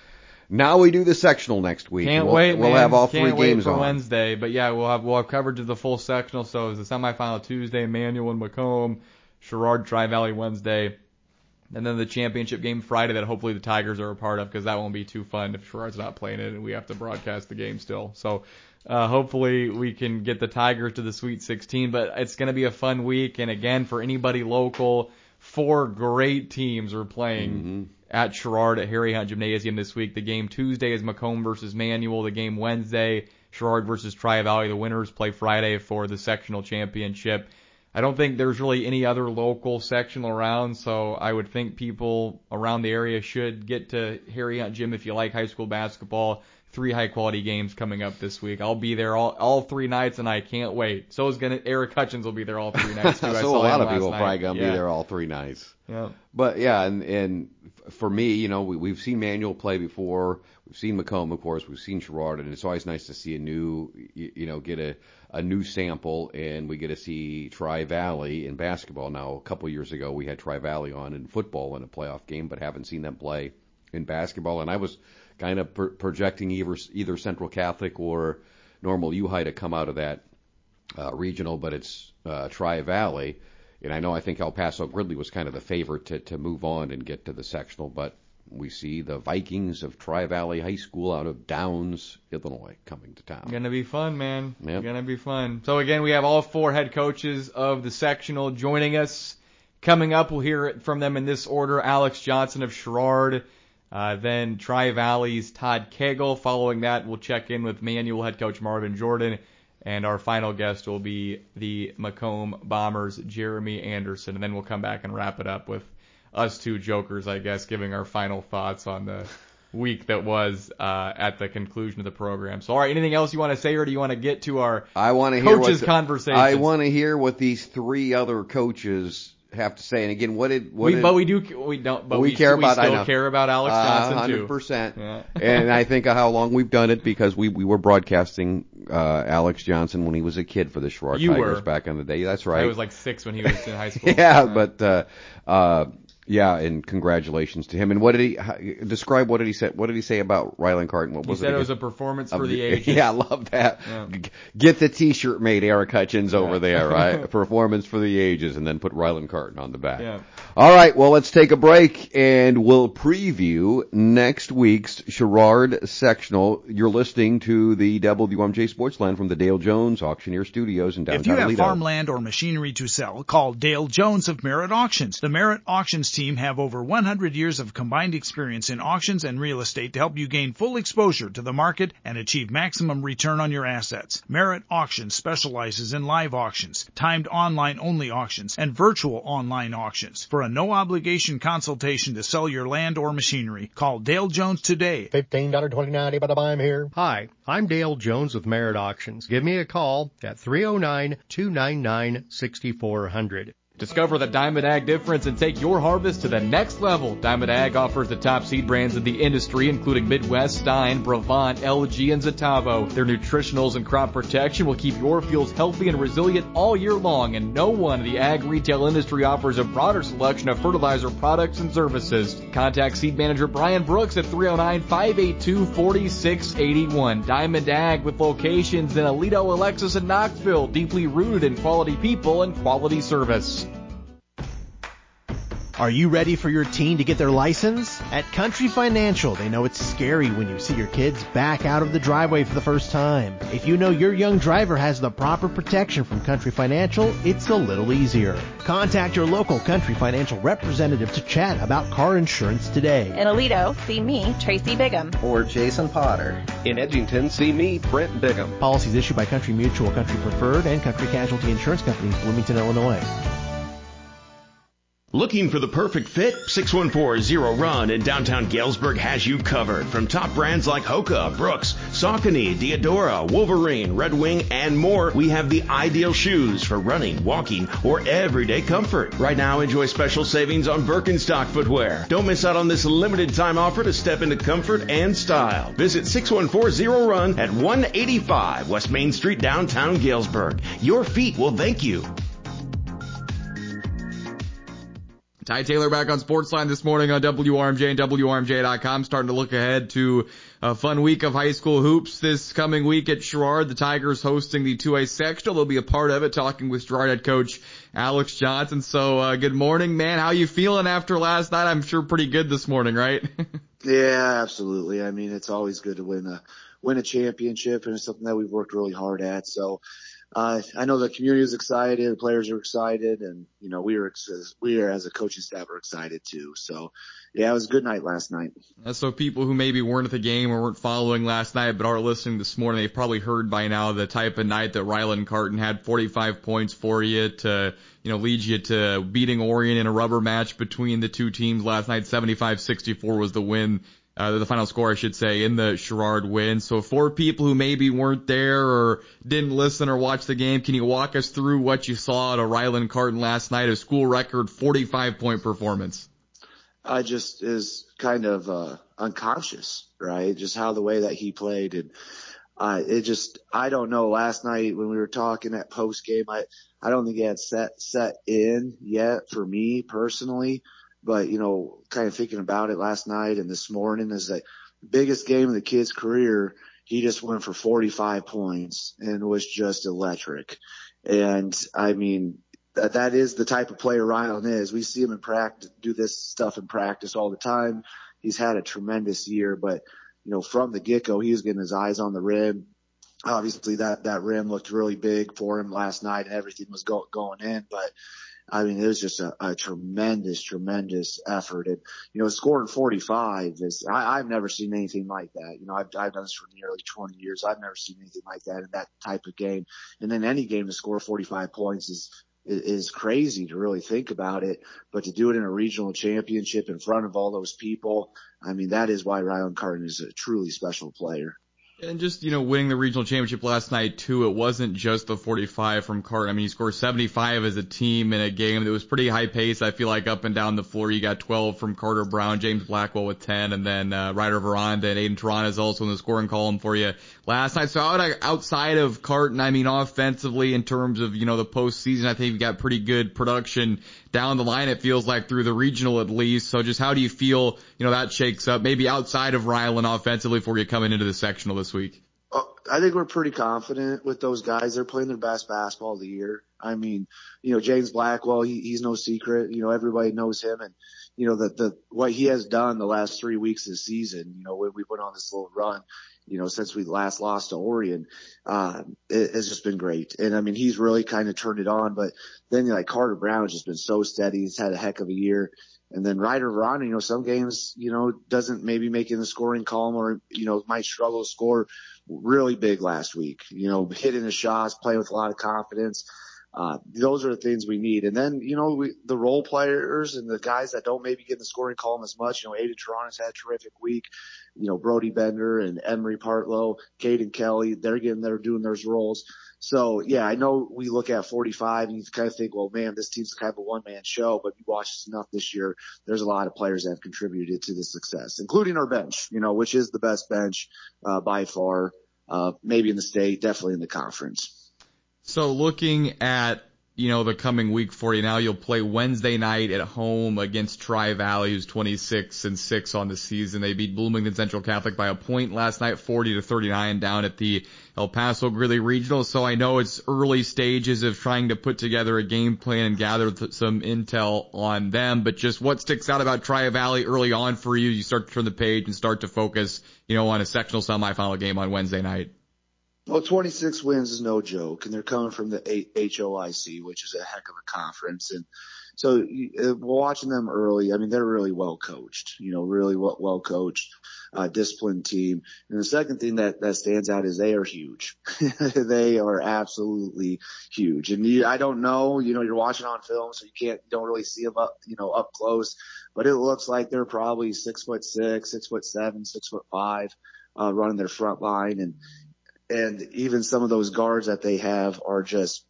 now we do the sectional next week. Can't wait, man. We'll have all 3 Can't games wait for on Wednesday. But, yeah, we'll have coverage of the full sectional. So it's the semifinal Tuesday, Manual and Macomb, Sherrard, Tri-Valley Wednesday. And then the championship game Friday that hopefully the Tigers are a part of because that won't be too fun if Sherrard's not playing it and we have to broadcast the game still. So hopefully we can get the Tigers to the Sweet 16. But it's going to be a fun week. And again, for anybody local, 4 great teams are playing at Sherrard at Harry Hunt Gymnasium this week. The game Tuesday is Macomb versus Manual. The game Wednesday, Sherrard versus Tri-Valley. The winners play Friday for the sectional championship. I don't think there's really any other local sectional around, so I would think people around the area should get to Harry Hunt Gym if you like high school basketball. 3 high-quality games coming up this week. I'll be there all 3 nights, and I can't wait. So is Eric Hutchins will be there all 3 nights, too. So a lot of people are probably going to be there all 3 nights. Yeah. But, yeah, and for me, we've seen Manual play before. We've seen Macomb, of course. We've seen Sherrard, and it's always nice to see a new, get a new sample, and we get to see Tri-Valley in basketball. Now, a couple years ago, we had Tri-Valley on in football in a playoff game, but haven't seen them play in basketball. And I was kind of projecting either Central Catholic or Normal U-High to come out of that regional, but it's Tri-Valley. And I think El Paso Gridley was kind of the favorite to move on and get to the sectional, but we see the Vikings of Tri-Valley High School out of Downs, Illinois, coming to town. Going to be fun, man. Yep. Going to be fun. So, again, we have all 4 head coaches of the sectional joining us. Coming up, we'll hear it from them in this order. Alex Johnson of Sherrard, then Tri-Valley's Todd Cagle. Following that, we'll check in with Manual head coach Marvin Jordan. And our final guest will be the Macomb Bombers' Jeremy Anderson. And then we'll come back and wrap it up with us 2 jokers, I guess, giving our final thoughts on the week that was at the conclusion of the program. So, all right, anything else you want to say, or do you want to get to our coaches' conversation? I want to hear what these 3 other coaches have to say. And again, we care about Alex Johnson 100%. Yeah. And I think of how long we've done it because we were broadcasting Alex Johnson when he was a kid for the Sherrard Tigers back in the day. That's right. I was like 6 when he was in high school. Yeah, but yeah, and congratulations to him. And what did he describe? What did he say? What did he say about Ryland Carton? What was he said it was a performance for the ages. Yeah, I love that. Yeah. Get the T-shirt made, Eric Hutchins over there, right? Performance for the ages, and then put Ryland Carton on the back. Yeah. All right, well, let's take a break, and we'll preview next week's Sherrard sectional. You're listening to the WMJ Sportsline from the Dale Jones Auctioneer Studios in downtown Toledo. If you have farmland or machinery to sell, call Dale Jones of Merritt Auctions. The Merritt Auctions Jones team have over 100 years of combined experience in auctions and real estate to help you gain full exposure to the market and achieve maximum return on your assets. Merit Auctions specializes in live auctions, timed online-only auctions, and virtual online auctions. For a no-obligation consultation to sell your land or machinery, call Dale Jones today. $15.29, but I'm here. Hi, I'm Dale Jones with Merit Auctions. Give me a call at 309-299-6400. Discover the Diamond Ag difference and take your harvest to the next level. Diamond Ag offers the top seed brands in the industry, including Midwest, Stein, Brevant, LG, and Zetavo. Their nutritionals and crop protection will keep your fields healthy and resilient all year long, and no one in the ag retail industry offers a broader selection of fertilizer products and services. Contact Seed Manager Brian Brooks at 309-582-4681. Diamond Ag with locations in Aledo, Alexis, and Knoxville, deeply rooted in quality people and quality service. Are you ready for your teen to get their license? At Country Financial, they know it's scary when you see your kids back out of the driveway for the first time. If you know your young driver has the proper protection from Country Financial, it's a little easier. Contact your local Country Financial representative to chat about car insurance today. In Aledo, see me, Tracy Bigham. Or Jason Potter. In Edgington, see me, Brent Bigham. Policies issued by Country Mutual, Country Preferred, and Country Casualty Insurance Company, Bloomington, Illinois. Looking for the perfect fit? 614 Zero Run in downtown Galesburg has you covered. From top brands like Hoka, Brooks, Saucony, Diadora, Wolverine, Red Wing, and more, we have the ideal shoes for running, walking, or everyday comfort. Right now, enjoy special savings on Birkenstock footwear. Don't miss out on this limited time offer to step into comfort and style. Visit 614 Zero Run at 185 West Main Street, downtown Galesburg. Your feet will thank you. Ty Taylor back on Sportsline this morning on WRMJ and WRMJ.com, starting to look ahead to a fun week of high school hoops this coming week at Sherrard. The Tigers hosting the 2A sectional. They'll be a part of it, talking with Sherrard head coach Alex Johnson. So, good morning, man. How you feeling after last night? I'm sure pretty good this morning, right? Yeah, absolutely. I mean, it's always good to win a championship, and it's something that we've worked really hard at. So, I know the community is excited, the players are excited, and, you know, we are as a coaching staff are excited too. So, yeah, it was a good night last night. So people who maybe weren't at the game or weren't following last night but are listening this morning, they've probably heard by now the type of night that Ryland Carton had. 45 points for you to, lead you to beating Orion in a rubber match between the two teams last night. 75-64 was the win. The final score, I should say, in the Sherrard win. So for people who maybe weren't there or didn't listen or watch the game, can you walk us through what you saw at a Ryland Carton last night, a school record 45-point performance? I just is kind of unconscious, right? Just how the way that he played. And I don't know, last night when we were talking at post game, I don't think it had set in yet for me personally. But, kind of thinking about it last night and this morning is the biggest game of the kid's career. He just went for 45 points and was just electric. And I mean, that is the type of player Ryland is. We see him in practice, do this stuff in practice all the time. He's had a tremendous year, but, from the get-go, he was getting his eyes on the rim. Obviously that rim looked really big for him last night and everything was going in, but I mean, it was just a tremendous effort. And, scoring 45 is, I've never seen anything like that. I've done this for nearly 20 years. I've never seen anything like that in that type of game. And then any game to score 45 points is crazy to really think about it. But to do it in a regional championship in front of all those people, I mean, that is why Ryland Carton is a truly special player. And just, winning the regional championship last night, too, it wasn't just the 45 from Carton. I mean, you scored 75 as a team in a game that was pretty high pace. I feel like up and down the floor, you got 12 from Carter Brown, James Blackwell with 10, and then Ryder Veranda and Aiden Toronto is also in the scoring column for you last night. So outside of Carton, I mean, offensively, in terms of, the postseason, I think you got pretty good production down the line, it feels like, through the regional at least. So just how do you feel, that shakes up, maybe outside of Ryland offensively before you coming into the sectional this week? I think we're pretty confident with those guys. They're playing their best basketball of the year. I mean, James Blackwell, he's no secret. Everybody knows him, and what he has done the last 3 weeks of the season, when we went on this little run, since we last lost to Orion, it has just been great. And I mean, he's really kind of turned it on, but then like Carter Brown has just been so steady. He's had a heck of a year. And then Ryder Verano, some games, doesn't maybe make it in the scoring column or, might struggle to score really big last week, hitting the shots, playing with a lot of confidence. Those are the things we need. And then, the role players and the guys that don't maybe get in the scoring column as much, Aiden Toronto's had a terrific week, Brody Bender and Emery Partlow, Caden Kelly, they're doing those roles. So yeah, I know we look at 45 and you kind of think, well, man, this team's kind of a one-man show, but you watch us enough this year. There's a lot of players that have contributed to this success, including our bench, which is the best bench, by far, maybe in the state, definitely in the conference. So looking at, the coming week for you now, you'll play Wednesday night at home against Tri-Valley, who's 26-6 on the season. They beat Bloomington Central Catholic by a point last night, 40-39 down at the El Paso Greeley Regional. So I know it's early stages of trying to put together a game plan and gather some intel on them, but just what sticks out about Tri-Valley early on for you? You start to turn the page and start to focus, on a sectional semifinal game on Wednesday night. Well, 26 wins is no joke, and they're coming from the HOIC, which is a heck of a conference. And so watching them early, I mean, they're really well coached, really well coached, disciplined team. And the second thing that stands out is they are huge. They are absolutely huge. And I don't know, you're watching on film, so you don't really see them up close, but it looks like they're probably 6'6", 6'7", 6'5", running their front line. And even some of those guards that they have are just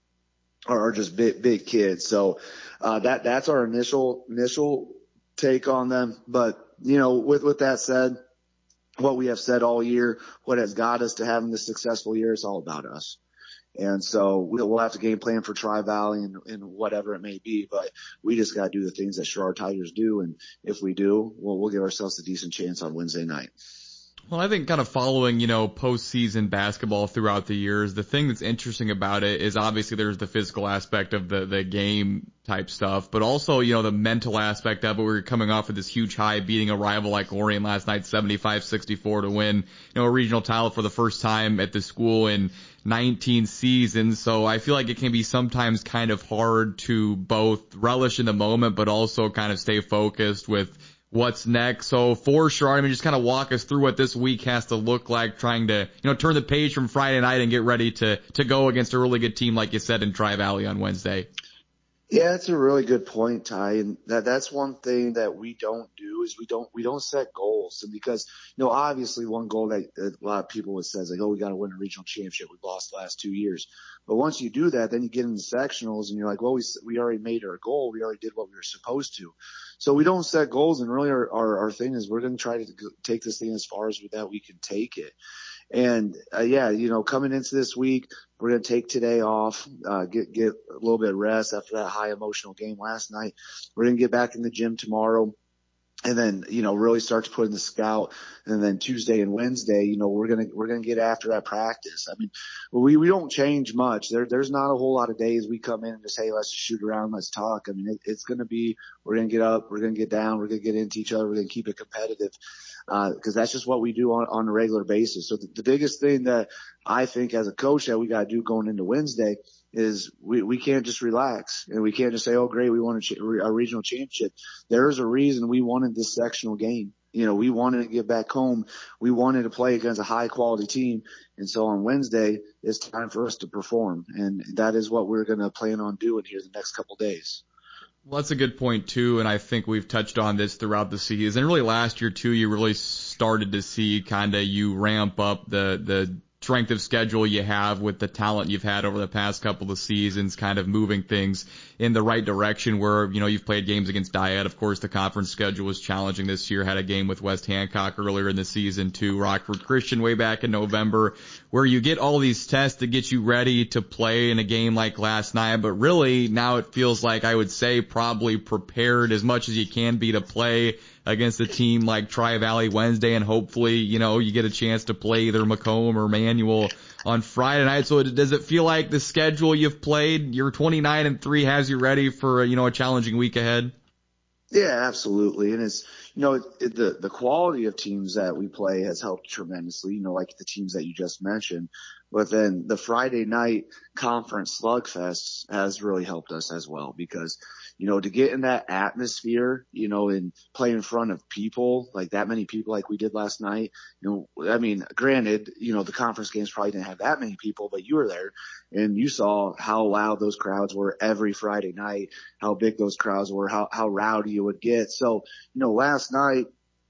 big kids. So, that's our initial take on them. But, with that said, what we have said all year, what has got us to having this successful year, it's all about us. And so we'll have to game plan for Tri-Valley and whatever it may be, but we just got to do the things that Sherrard Tigers do. And if we do, we'll give ourselves a decent chance on Wednesday night. Well, I think kind of following, postseason basketball throughout the years, the thing that's interesting about it is obviously there's the physical aspect of the game type stuff, but also, the mental aspect of it. We were coming off of this huge high, beating a rival like Orion last night, 75-64 to win, a regional title for the first time at the school in 19 seasons. So I feel like it can be sometimes kind of hard to both relish in the moment, but also kind of stay focused with what's next. So for Sherrard, just kind of walk us through what this week has to look like, trying to, turn the page from Friday night and get ready to go against a really good team, like you said, in Tri-Valley on Wednesday. Yeah, that's a really good point, Ty. And that's one thing that we don't do is we don't set goals. And because, obviously one goal that a lot of people would say is like, oh, we got to win a regional championship. We've lost the last 2 years. But once you do that, then you get into sectionals and you're like, well, we already made our goal. We already did what we were supposed to. So we don't set goals. And really our thing is we're going to try to take this thing as far as that we can take it. And, coming into this week, we're going to take today off, get a little bit of rest after that high emotional game last night. We're going to get back in the gym tomorrow and then, really start to put in the scout. And then Tuesday and Wednesday, we're going to get after that practice. I mean, we don't change much. There's not a whole lot of days we come in and just, hey, let's just shoot around. Let's talk. I mean, it's going to be, we're going to get up, we're going to get down, we're going to get into each other. We're going to keep it competitive. Cause that's just what we do on a regular basis. So the biggest thing that I think as a coach that we got to do going into Wednesday is we can't just relax and we can't just say, oh, great, we won a regional championship. There is a reason we wanted this sectional game. We wanted to get back home. We wanted to play against a high quality team. And so on Wednesday, it's time for us to perform. And that is what we're going to plan on doing here the next couple days. Well, that's a good point, too, and I think we've touched on this throughout the season. Really last year, too, you really started to see kind of you ramp up the strength of schedule you have with the talent you've had over the past couple of seasons, kind of moving things in the right direction where, you've played games against Dyett. Of course, the conference schedule was challenging this year. Had a game with West Hancock earlier in the season, too. Rockford Christian way back in November, where you get all these tests to get you ready to play in a game like last night. But really, now it feels like I would say probably prepared as much as you can be to play against a team like Tri-Valley Wednesday, and hopefully, you get a chance to play either Macomb or Manual on Friday night. So does it feel like the schedule you've played, you're 29-3, has you ready for, a challenging week ahead? Yeah, absolutely. And it's, the quality of teams that we play has helped tremendously, like the teams that you just mentioned. But then the Friday night conference slugfest has really helped us as well because, to get in that atmosphere, and play in front of people, like that many people like we did last night, granted, the conference games probably didn't have that many people, but you were there and you saw how loud those crowds were every Friday night, how big those crowds were, how rowdy it would get. So, last night,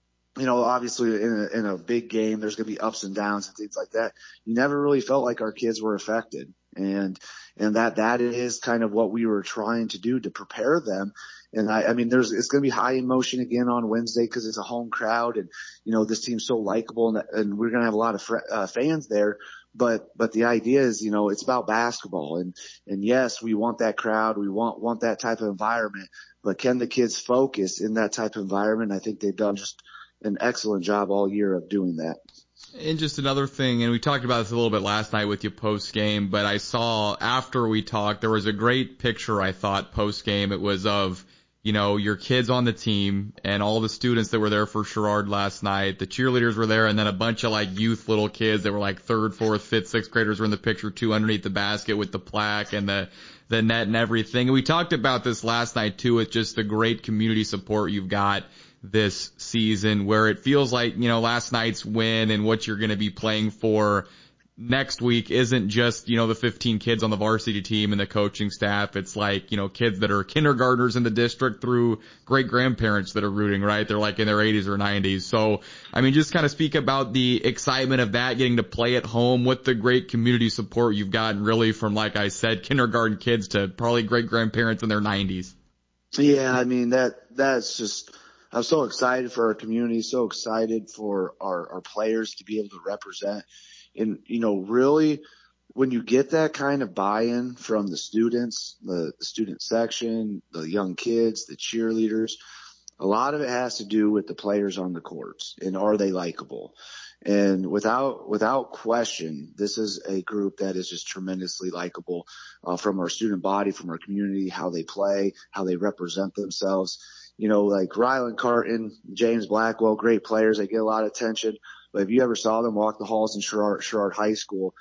obviously in a big game, there's going to be ups and downs and things like that. You never really felt like our kids were affected. And that is kind of what we were trying to do to prepare them. And it's going to be high emotion again on Wednesday because it's a home crowd and, this team's so likable and we're going to have a lot of fans there. But the idea is, it's about basketball and yes, we want that crowd. We want that type of environment, but can the kids focus in that type of environment? I think they've done just an excellent job all year of doing that. And just another thing, and we talked about this a little bit last night with you post game, but I saw after we talked, there was a great picture I thought post game. It was of, your kids on the team and all the students that were there for Sherrard last night. The cheerleaders were there and then a bunch of like youth little kids that were like 3rd, 4th, 5th, 6th graders were in the picture too underneath the basket with the plaque and the net and everything. And we talked about this last night too with just the great community support you've got this season where it feels like, last night's win and what you're going to be playing for next week isn't just, the 15 kids on the varsity team and the coaching staff. It's like, kids that are kindergartners in the district through great grandparents that are rooting, right? They're like in their 80s or 90s. So, just kind of speak about the excitement of that, getting to play at home with the great community support you've gotten really from, like I said, kindergarten kids to probably great grandparents in their 90s. Yeah, that's just, I'm so excited for our community, so excited for our players to be able to represent. And, really, when you get that kind of buy-in from the students, the student section, the young kids, the cheerleaders, a lot of it has to do with the players on the courts and are they likable? And without question, this is a group that is just tremendously likable, from our student body, from our community, how they play, how they represent themselves. Like Rylan Carton, James Blackwell, great players. They get a lot of attention. But if you ever saw them walk the halls in Sherrard High School,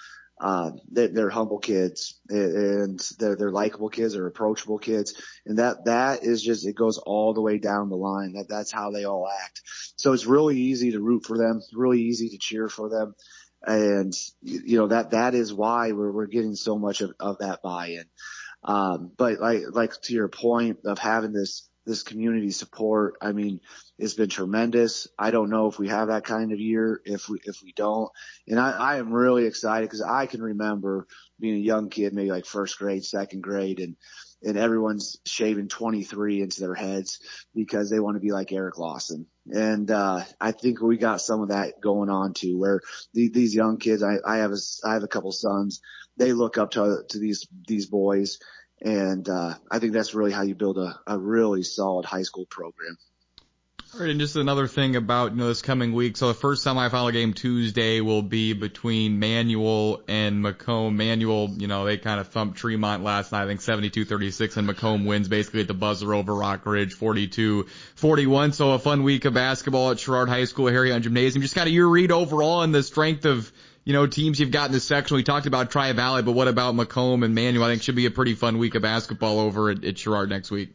they're humble kids and they're likable kids, they're approachable kids. And that is just, it goes all the way down the line. That's how they all act. So it's really easy to root for them, really easy to cheer for them. And, that is why we're getting so much of that buy-in. But like to your point of having this community support, it's been tremendous. I don't know if we have that kind of year, if we don't. And I am really excited because I can remember being a young kid, maybe like 1st grade, 2nd grade, and everyone's shaving 23 into their heads because they want to be like Eric Lawson. And, I think we got some of that going on too, where these young kids, I have a couple sons, they look up to these boys. And I think that's really how you build a really solid high school program. All right, and just another thing about this coming week. So the first semifinal game Tuesday will be between Manual and Macomb. Manual, they kind of thumped Tremont last night, I think 72-36, and Macomb wins basically at the buzzer over Rock Ridge 42-41. So a fun week of basketball at Sherrard High School, Harry Hunt Gymnasium. Just kind of your read overall and the strength of teams you've got in this section. We talked about Tri-Valley, but what about Macomb and Manual? I think should be a pretty fun week of basketball over at Sherrard next week.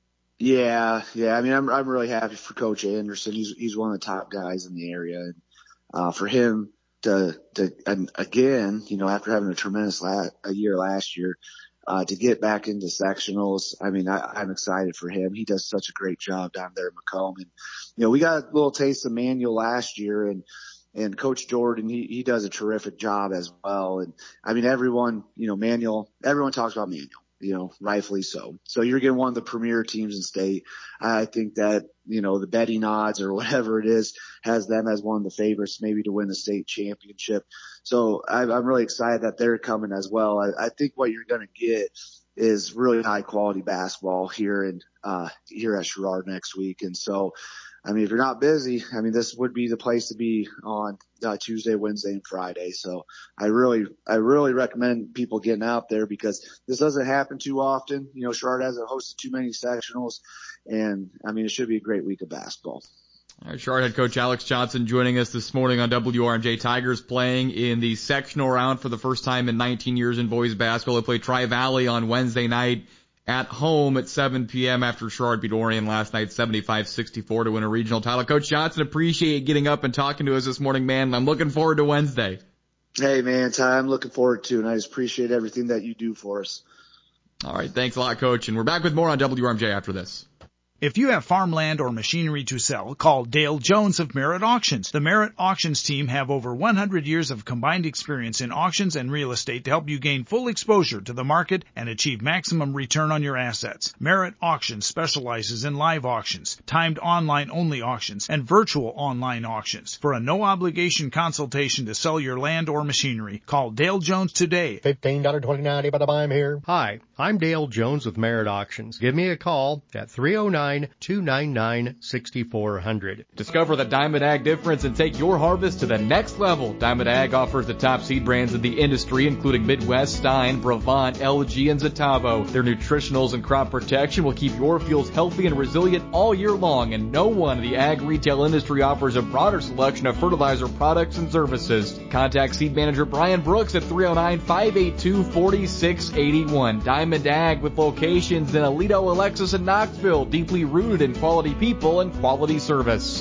Yeah. I'm really happy for Coach Anderson. He's one of the top guys in the area. And, for him to and again, after having a tremendous year last year, to get back into sectionals, I'm excited for him. He does such a great job down there at Macomb. And, we got a little taste of Manual last year and Coach Jordan, he does a terrific job as well. And everyone, everyone talks about Manual, rightfully so. So you're getting one of the premier teams in state. I think that, the betting odds or whatever it is has them as one of the favorites maybe to win the state championship. So I'm really excited that they're coming as well. I think what you're going to get is really high quality basketball here at Sherrard next week. And so, I mean, if you're not busy, I mean, this would be the place to be on Tuesday, Wednesday, and Friday. So I really recommend people getting out there because this doesn't happen too often. You know, Sherrard hasn't hosted too many sectionals, and I mean, it should be a great week of basketball. All right, Sherrard head coach Alex Johnson joining us this morning on WRMJ. Tigers playing in the sectional round for the first time in 19 years in boys basketball. They play Tri-Valley on Wednesday night at home at 7 p.m. after Sherrard beat Orion last night 75-64 to win a regional title. Coach Johnson, appreciate getting up and talking to us this morning, man. I'm looking forward to Wednesday. Hey, man, Ty, I'm looking forward to it, and I just appreciate everything that you do for us. All right, thanks a lot, Coach, and we're back with more on WRMJ after this. If you have farmland or machinery to sell, call Dale Jones of Merritt Auctions. The Merritt Auctions team have over 100 years of combined experience in auctions and real estate to help you gain full exposure to the market and achieve maximum return on your assets. Merritt Auctions specializes in live auctions, timed online-only auctions, and virtual online auctions. For a no-obligation consultation to sell your land or machinery, call Dale Jones today. $15.29, but I'm here. Hi, I'm Dale Jones with Merritt Auctions. Give me a call at 309-299-6400. Discover the Diamond Ag difference and take your harvest to the next level. Diamond Ag offers the top seed brands in the industry, including Midwest, Stein, Brevant, LG, and Zetavo. Their nutritionals and crop protection will keep your fields healthy and resilient all year long, and no one in the ag retail industry offers a broader selection of fertilizer products and services. Contact Seed Manager Brian Brooks at 309-582-4681. Diamond Ag with locations in Aledo, Alexis, and Knoxville, deeply rooted in quality people and quality service.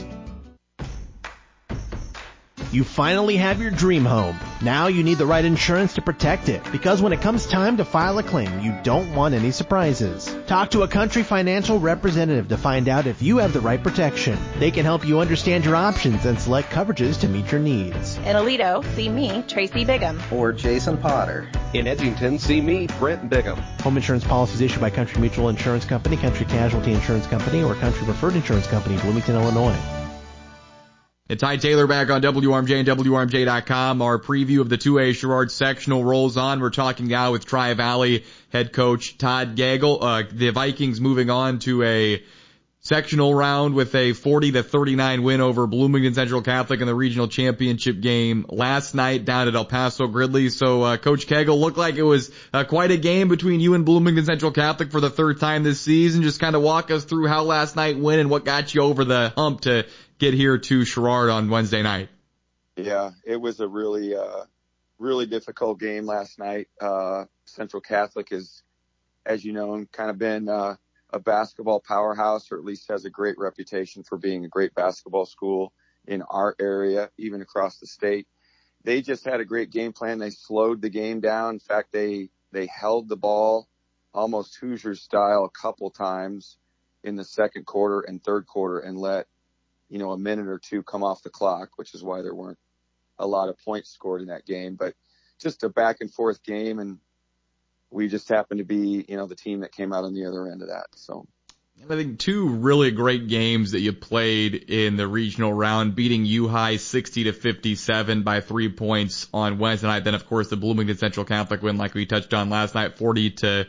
You finally have your dream home. Now you need the right insurance to protect it, because when it comes time to file a claim, you don't want any surprises. Talk to a Country Financial representative to find out if you have the right protection. They can help you understand your options and select coverages to meet your needs. In Aledo, see me, Tracy Bigham. Or Jason Potter. In Edgington, see me, Brent Bigham. Home insurance policies issued by Country Mutual Insurance Company, Country Casualty Insurance Company, or Country Preferred Insurance Company, Bloomington, Illinois. It's Ty Taylor back on WRMJ and WRMJ.com. Our preview of the 2A Sherrard sectional rolls on. We're talking now with Tri-Valley head coach Todd Gagel. The Vikings moving on to a sectional round with a 40-39 win over Bloomington Central Catholic in the regional championship game last night down at El Paso Gridley. So, Coach Gagel, looked like it was quite a game between you and Bloomington Central Catholic for the third time this season. Just kind of walk us through how last night went and what got you over the hump to get here to Sherrard on Wednesday night. Yeah, it was a really difficult game last night. Central Catholic is, as you know, kind of been a basketball powerhouse, or at least has a great reputation for being a great basketball school in our area, even across the state. They just had a great game plan. They slowed the game down. In fact, they held the ball almost Hoosier style a couple times in the second quarter and third quarter and let a minute or two come off the clock, which is why there weren't a lot of points scored in that game. But just a back and forth game, and we just happened to be, the team that came out on the other end of that. So I think two really great games that you played in the regional round, beating U-High 60-57 by 3 points on Wednesday night. Then, of course, the Bloomington Central Catholic win, like we touched on last night, 40-39.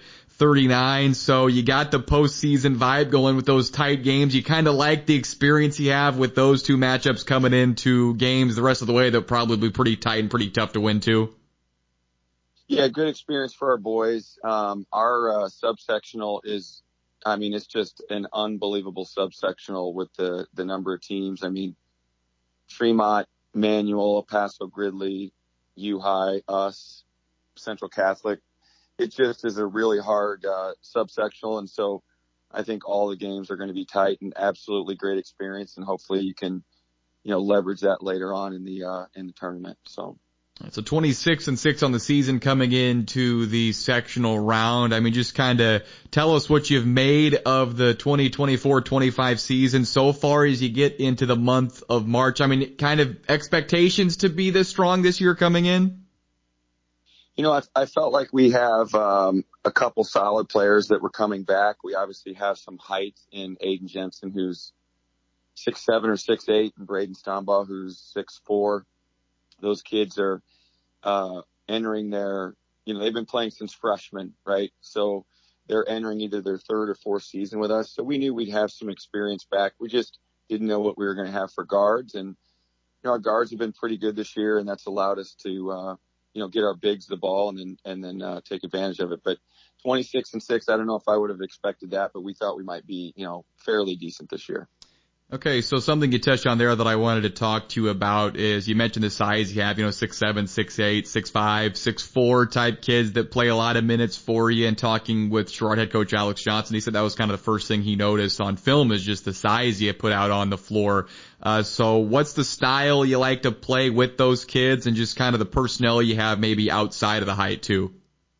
So you got the postseason vibe going with those tight games. You kind of like the experience you have with those two matchups coming into games the rest of the way that probably be pretty tight and pretty tough to win too. Yeah, good experience for our boys. Our subsectional is, it's just an unbelievable subsectional with the number of teams. Fremont, Manual, El Paso Gridley, U-High, us, Central Catholic. It just is a really hard subsectional, and so I think all the games are going to be tight and absolutely great experience, and hopefully you can, leverage that later on in the tournament. So 26-6 on the season coming into the sectional round. Just kind of tell us what you've made of the 2024-25 season so far as you get into the month of March. Kind of expectations to be this strong this year coming in? I felt like we have a couple solid players that were coming back. We obviously have some height in Aiden Jensen, who's 6'7" or 6'8", and Braden Stombaugh, who's 6'4". Those kids are entering their, they've been playing since freshman, right? So they're entering either their third or fourth season with us. So we knew we'd have some experience back. The didn't know what we were going to have for guards. And, our guards have been pretty good this year, and that's allowed us to, get our bigs the ball and then take advantage of it. But 26-6, I don't know if I would have expected that, but we thought we might be, fairly decent this year. Okay, so something you touched on there that I wanted to talk to you about is you mentioned the size you have, 6'7", 6'8", 6'5", 6'4" type kids that play a lot of minutes for you. And talking with Sherrard head coach Alex Johnson, he said that was kind of the first thing he noticed on film is just the size you put out on the floor. So what's the style you like to play with those kids and just kind of the personnel you have maybe outside of the height too?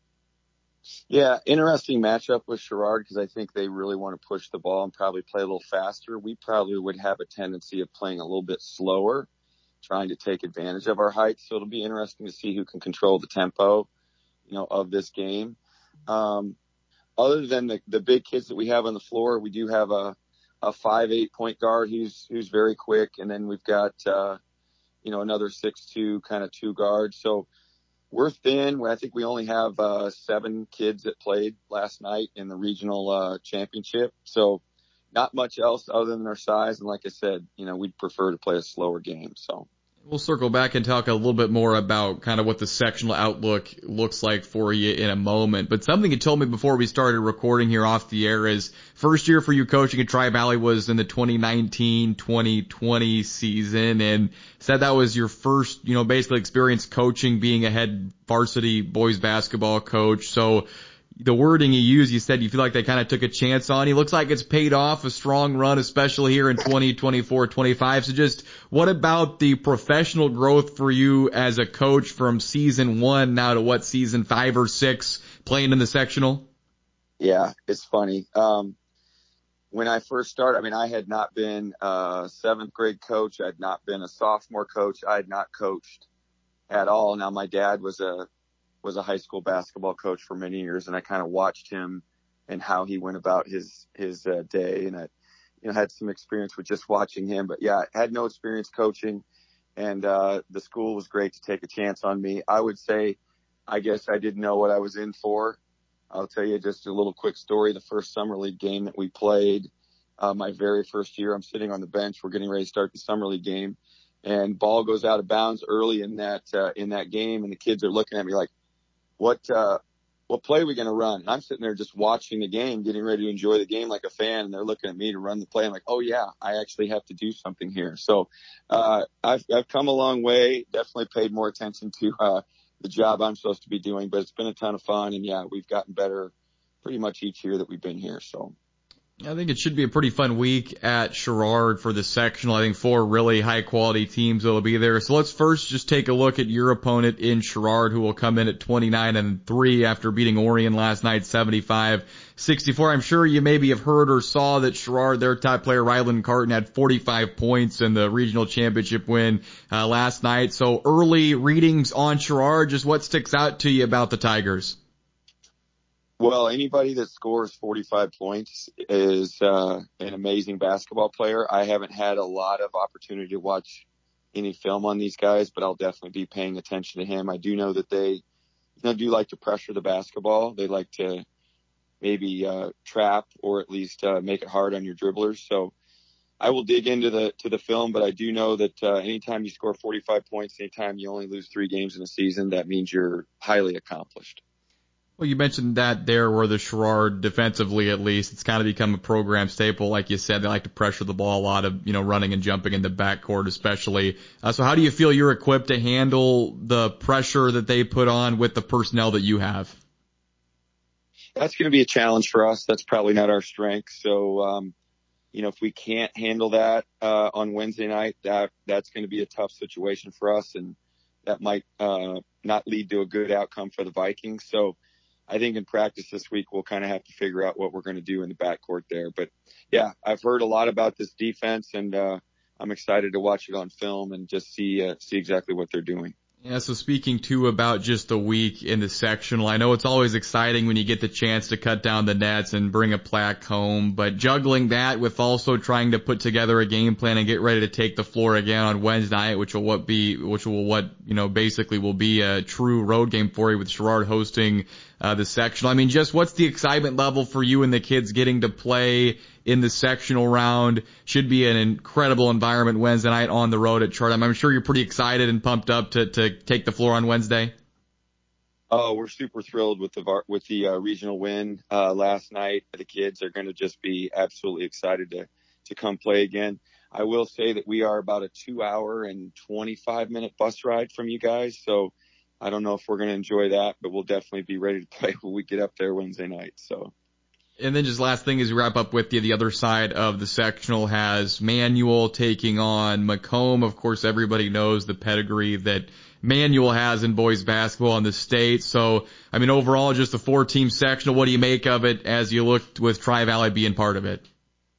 Yeah, interesting matchup with Sherrard because I think they really want to push the ball and probably play a little faster. We probably would have a tendency of playing a little bit slower, trying to take advantage of our height. So it'll be interesting to see who can control the tempo, of this game. Other than the big kids that we have on the floor, we do have a 5'8" point guard who's very quick, and then we've got another 6'2" kind of two guards. So we're thin. I think we only have 7 kids that played last night in the regional championship. So not much else other than their size. And like I said, we'd prefer to play a slower game. So we'll circle back and talk a little bit more about kind of what the sectional outlook looks like for you in a moment. But something you told me before we started recording here off the air is first year for you coaching at Tri-Valley was in the 2019-2020 season, and said that was your first, basically experience coaching, being a head varsity boys basketball coach. So the wording you used, you said you feel like they kind of took a chance on you. Looks like it's paid off, a strong run, especially here in 2024-25. So just what about the professional growth for you as a coach from season 1 now to season 5 or 6 playing in the sectional? Yeah, it's funny. When I first started, I had not been a 7th grade coach. I had not been a sophomore coach. I had not coached at all. Now my dad was a high school basketball coach for many years, and I kind of watched him and how he went about his day, and I had some experience with just watching him. But yeah, I had no experience coaching, and the school was great to take a chance on me. I would say, I guess I didn't know what I was in for. I'll tell you just a little quick story. The first summer league game that we played, my very first year, I'm sitting on the bench. We're getting ready to start the summer league game, and ball goes out of bounds early in that game, and the kids are looking at me like, what play are we going to run? And I'm sitting there just watching the game, getting ready to enjoy the game like a fan. And they're looking at me to run the play. I'm like, oh yeah, I actually have to do something here. So, I've come a long way, definitely paid more attention to, the job I'm supposed to be doing, but it's been a ton of fun. And yeah, we've gotten better pretty much each year that we've been here. So. I think it should be a pretty fun week at Sherrard for the sectional. I think 4 really high-quality teams will be there. So let's first just take a look at your opponent in Sherrard, who will come in at 29-3 after beating Orion last night 75-64. I'm sure you maybe have heard or saw that Sherrard, their top player, Ryland Carton, had 45 points in the regional championship win last night. So early readings on Sherrard, just what sticks out to you about the Tigers? Well, anybody that scores 45 points is an amazing basketball player. I haven't had a lot of opportunity to watch any film on these guys, but I'll definitely be paying attention to him. I do know that they do like to pressure the basketball. They like to maybe trap or at least make it hard on your dribblers. So I will dig into the film, but I do know that anytime you score 45 points, anytime you only lose 3 games in a season, that means you're highly accomplished. Well, you mentioned that there where the Sherrard, defensively at least, it's kind of become a program staple. Like you said, they like to pressure the ball a lot of, running and jumping in the backcourt especially. So how do you feel you're equipped to handle the pressure that they put on with the personnel that you have? That's going to be a challenge for us. That's probably not our strength. So, if we can't handle that on Wednesday night, that's going to be a tough situation for us, and that might not lead to a good outcome for the Vikings. So I think in practice this week, we'll kind of have to figure out what we're going to do in the backcourt there. But yeah, I've heard a lot about this defense, and I'm excited to watch it on film and just see exactly what they're doing. Yeah, so speaking too about just the week in the sectional, I know it's always exciting when you get the chance to cut down the nets and bring a plaque home, but juggling that with also trying to put together a game plan and get ready to take the floor again on Wednesday night, which will basically will be a true road game for you with Sherrard hosting the sectional. I mean, just what's the excitement level for you and the kids getting to play in the sectional round? Should be an incredible environment Wednesday night on the road at Charter. I'm sure you're pretty excited and pumped up to take the floor on Wednesday. Oh, we're super thrilled with the regional win last night. The kids are going to just be absolutely excited to come play again. I will say that we are about a 2-hour and 25-minute bus ride from you guys, so I don't know if we're going to enjoy that, but we'll definitely be ready to play when we get up there Wednesday night. So. And then just last thing as we wrap up with you, the other side of the sectional has Manual taking on Macomb. Of course, everybody knows the pedigree that Manual has in boys basketball in the state. So, I mean, overall, just a 4-team sectional. What do you make of it as you look with Tri-Valley being part of it?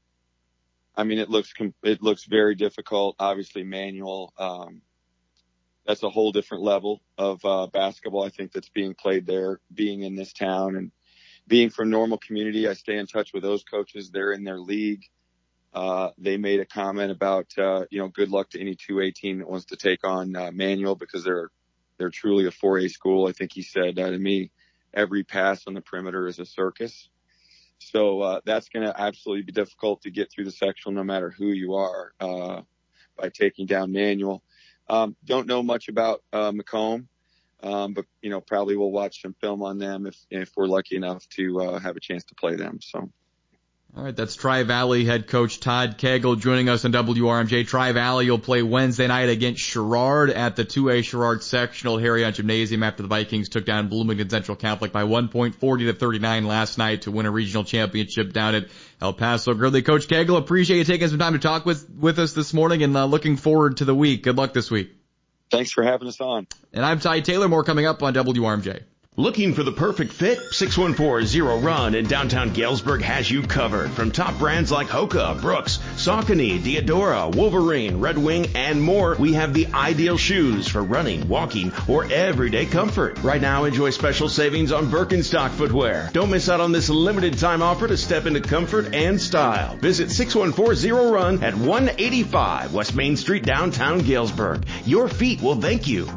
I mean, it looks very difficult. Obviously, Manual, that's a whole different level of basketball, I think, that's being played there, being in this town and being from Normal Community. I stay in touch with those coaches. They're in their league. They made a comment about, good luck to any 2A team that wants to take on Manual, because they're truly a 4A school. I think he said to me, every pass on the perimeter is a circus. So that's going to absolutely be difficult to get through the sectional no matter who you are by taking down Manual. Don't know much about Macomb, but probably we'll watch some film on them if we're lucky enough to have a chance to play them. So. All right, that's Tri-Valley head coach Todd Cagle joining us on WRMJ. Tri-Valley will play Wednesday night against Sherrard at the 2A Sherrard sectional Harriet Gymnasium after the Vikings took down Bloomington Central Catholic by 1 point, 40-39 last night to win a regional championship down at El Paso Gridley. Coach Cagle, appreciate you taking some time to talk with us this morning, and looking forward to the week. Good luck this week. Thanks for having us on. And I'm Ty Taylor. More coming up on WRMJ. Looking for the perfect fit? 614 Zero Run in downtown Galesburg has you covered. From top brands like Hoka, Brooks, Saucony, Diadora, Wolverine, Red Wing, and more, we have the ideal shoes for running, walking, or everyday comfort. Right now, enjoy special savings on Birkenstock footwear. Don't miss out on this limited time offer to step into comfort and style. Visit 614 Zero Run at 185 West Main Street, downtown Galesburg. Your feet will thank you.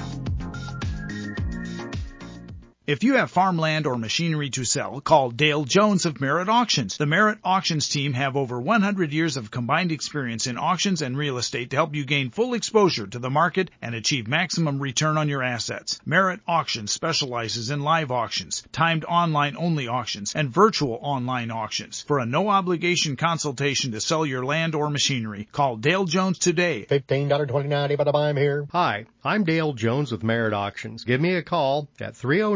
If you have farmland or machinery to sell, call Dale Jones of Merritt Auctions. The Merritt Auctions team have over 100 years of combined experience in auctions and real estate to help you gain full exposure to the market and achieve maximum return on your assets. Merritt Auctions specializes in live auctions, timed online-only auctions, and virtual online auctions. For a no-obligation consultation to sell your land or machinery, call Dale Jones today. $15.29, but I'm here. Hi, I'm Dale Jones with Merritt Auctions. Give me a call at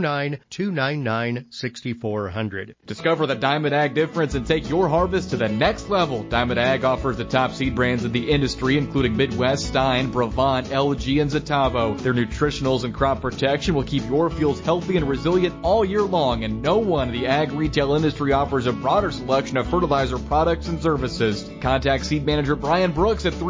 309-299-6400. Discover the Diamond Ag difference and take your harvest to the next level. Diamond Ag offers the top seed brands in the industry, including Midwest, Stein, Brevant, LG, and Zetavo. Their nutritionals and crop protection will keep your fields healthy and resilient all year long, and no one in the ag retail industry offers a broader selection of fertilizer products and services. Contact Seed Manager Brian Brooks at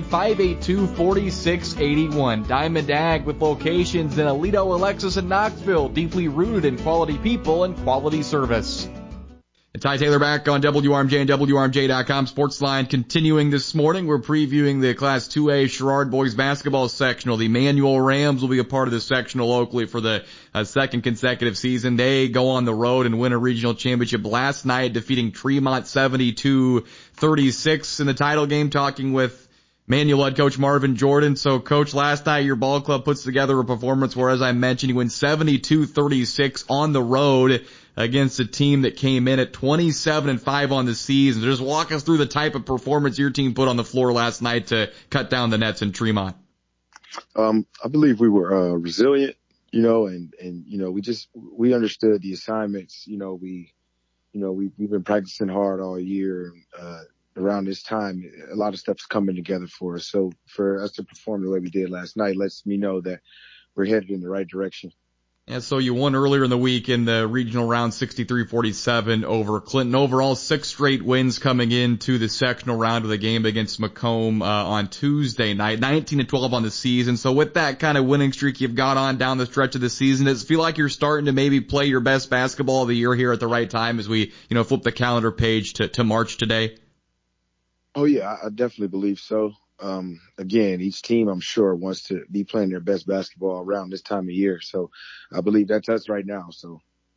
309-582-4681. Diamond Ag, with locations in Aledo, Alexis, and Knoxville, deeply rooted in quality people and quality service. And Ty Taylor back on WRMJ and WRMJ.com. Sportsline continuing this morning. We're previewing the Class 2A Sherrard boys basketball sectional. The Manual Rams will be a part of the sectional locally for the second consecutive season. They go on the road and win a regional championship last night, defeating Tremont 72-36 in the title game. Talking with Manual head coach Marvin Jordan. So, Coach, last night your ball club puts together a performance where, as I mentioned, you win 72-36 on the road against a team that came in at 27-5 on the season. Just walk us through the type of performance your team put on the floor last night to cut down the nets in Tremont. I believe we were resilient, and we understood the assignments. We've been practicing hard all year. Around this time, a lot of stuff's coming together for us. So for us to perform the way we did last night lets me know that we're headed in the right direction. And so you won earlier in the week in the regional round 63-47 over Clinton. Overall, 6 straight wins coming into the sectional round of the game against Macomb on Tuesday night. 19-12 on the season. So with that kind of winning streak you've got on down the stretch of the season, does it feel like you're starting to maybe play your best basketball of the year here at the right time as we, flip the calendar page to March today? Oh, yeah, I definitely believe so. Again, each team, I'm sure, wants to be playing their best basketball around this time of year. So I believe that's us right now. So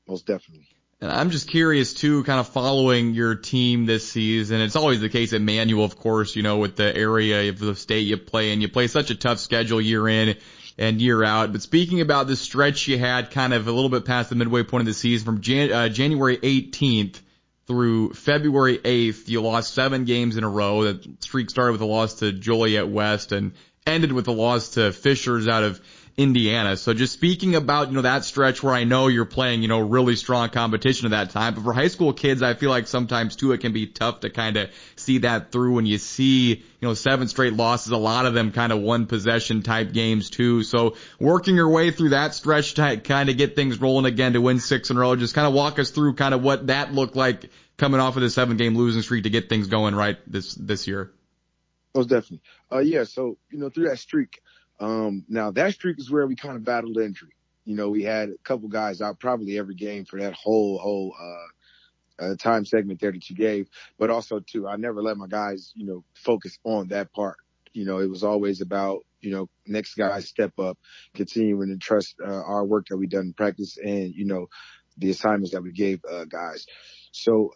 most definitely. And I'm just curious, too, kind of following your team this season. It's always the case at Manual, of course, with the area of the state you play in. You play such a tough schedule year in and year out. But speaking about the stretch you had kind of a little bit past the midway point of the season, from January 18th through February 8th, you lost 7 games in a row. The streak started with a loss to Joliet West and ended with a loss to Fishers out of Indiana. So just speaking about, that stretch where I know you're playing, really strong competition at that time. But for high school kids, I feel like sometimes too, it can be tough to kind of see that through when you see, 7 straight losses, a lot of them kind of one possession type games too. So working your way through that stretch to kind of get things rolling again to win 6 in a row, just kind of walk us through kind of what that looked like coming off of the 7-game losing streak to get things going right this year. Most definitely. So, through that streak, now that streak is where we kind of battled injury. We had a couple guys out probably every game for that whole time segment there that you gave, but also too, I never let my guys, focus on that part. It was always about, next guys step up, continuing to trust, our work that we done in practice and, the assignments that we gave, guys. So,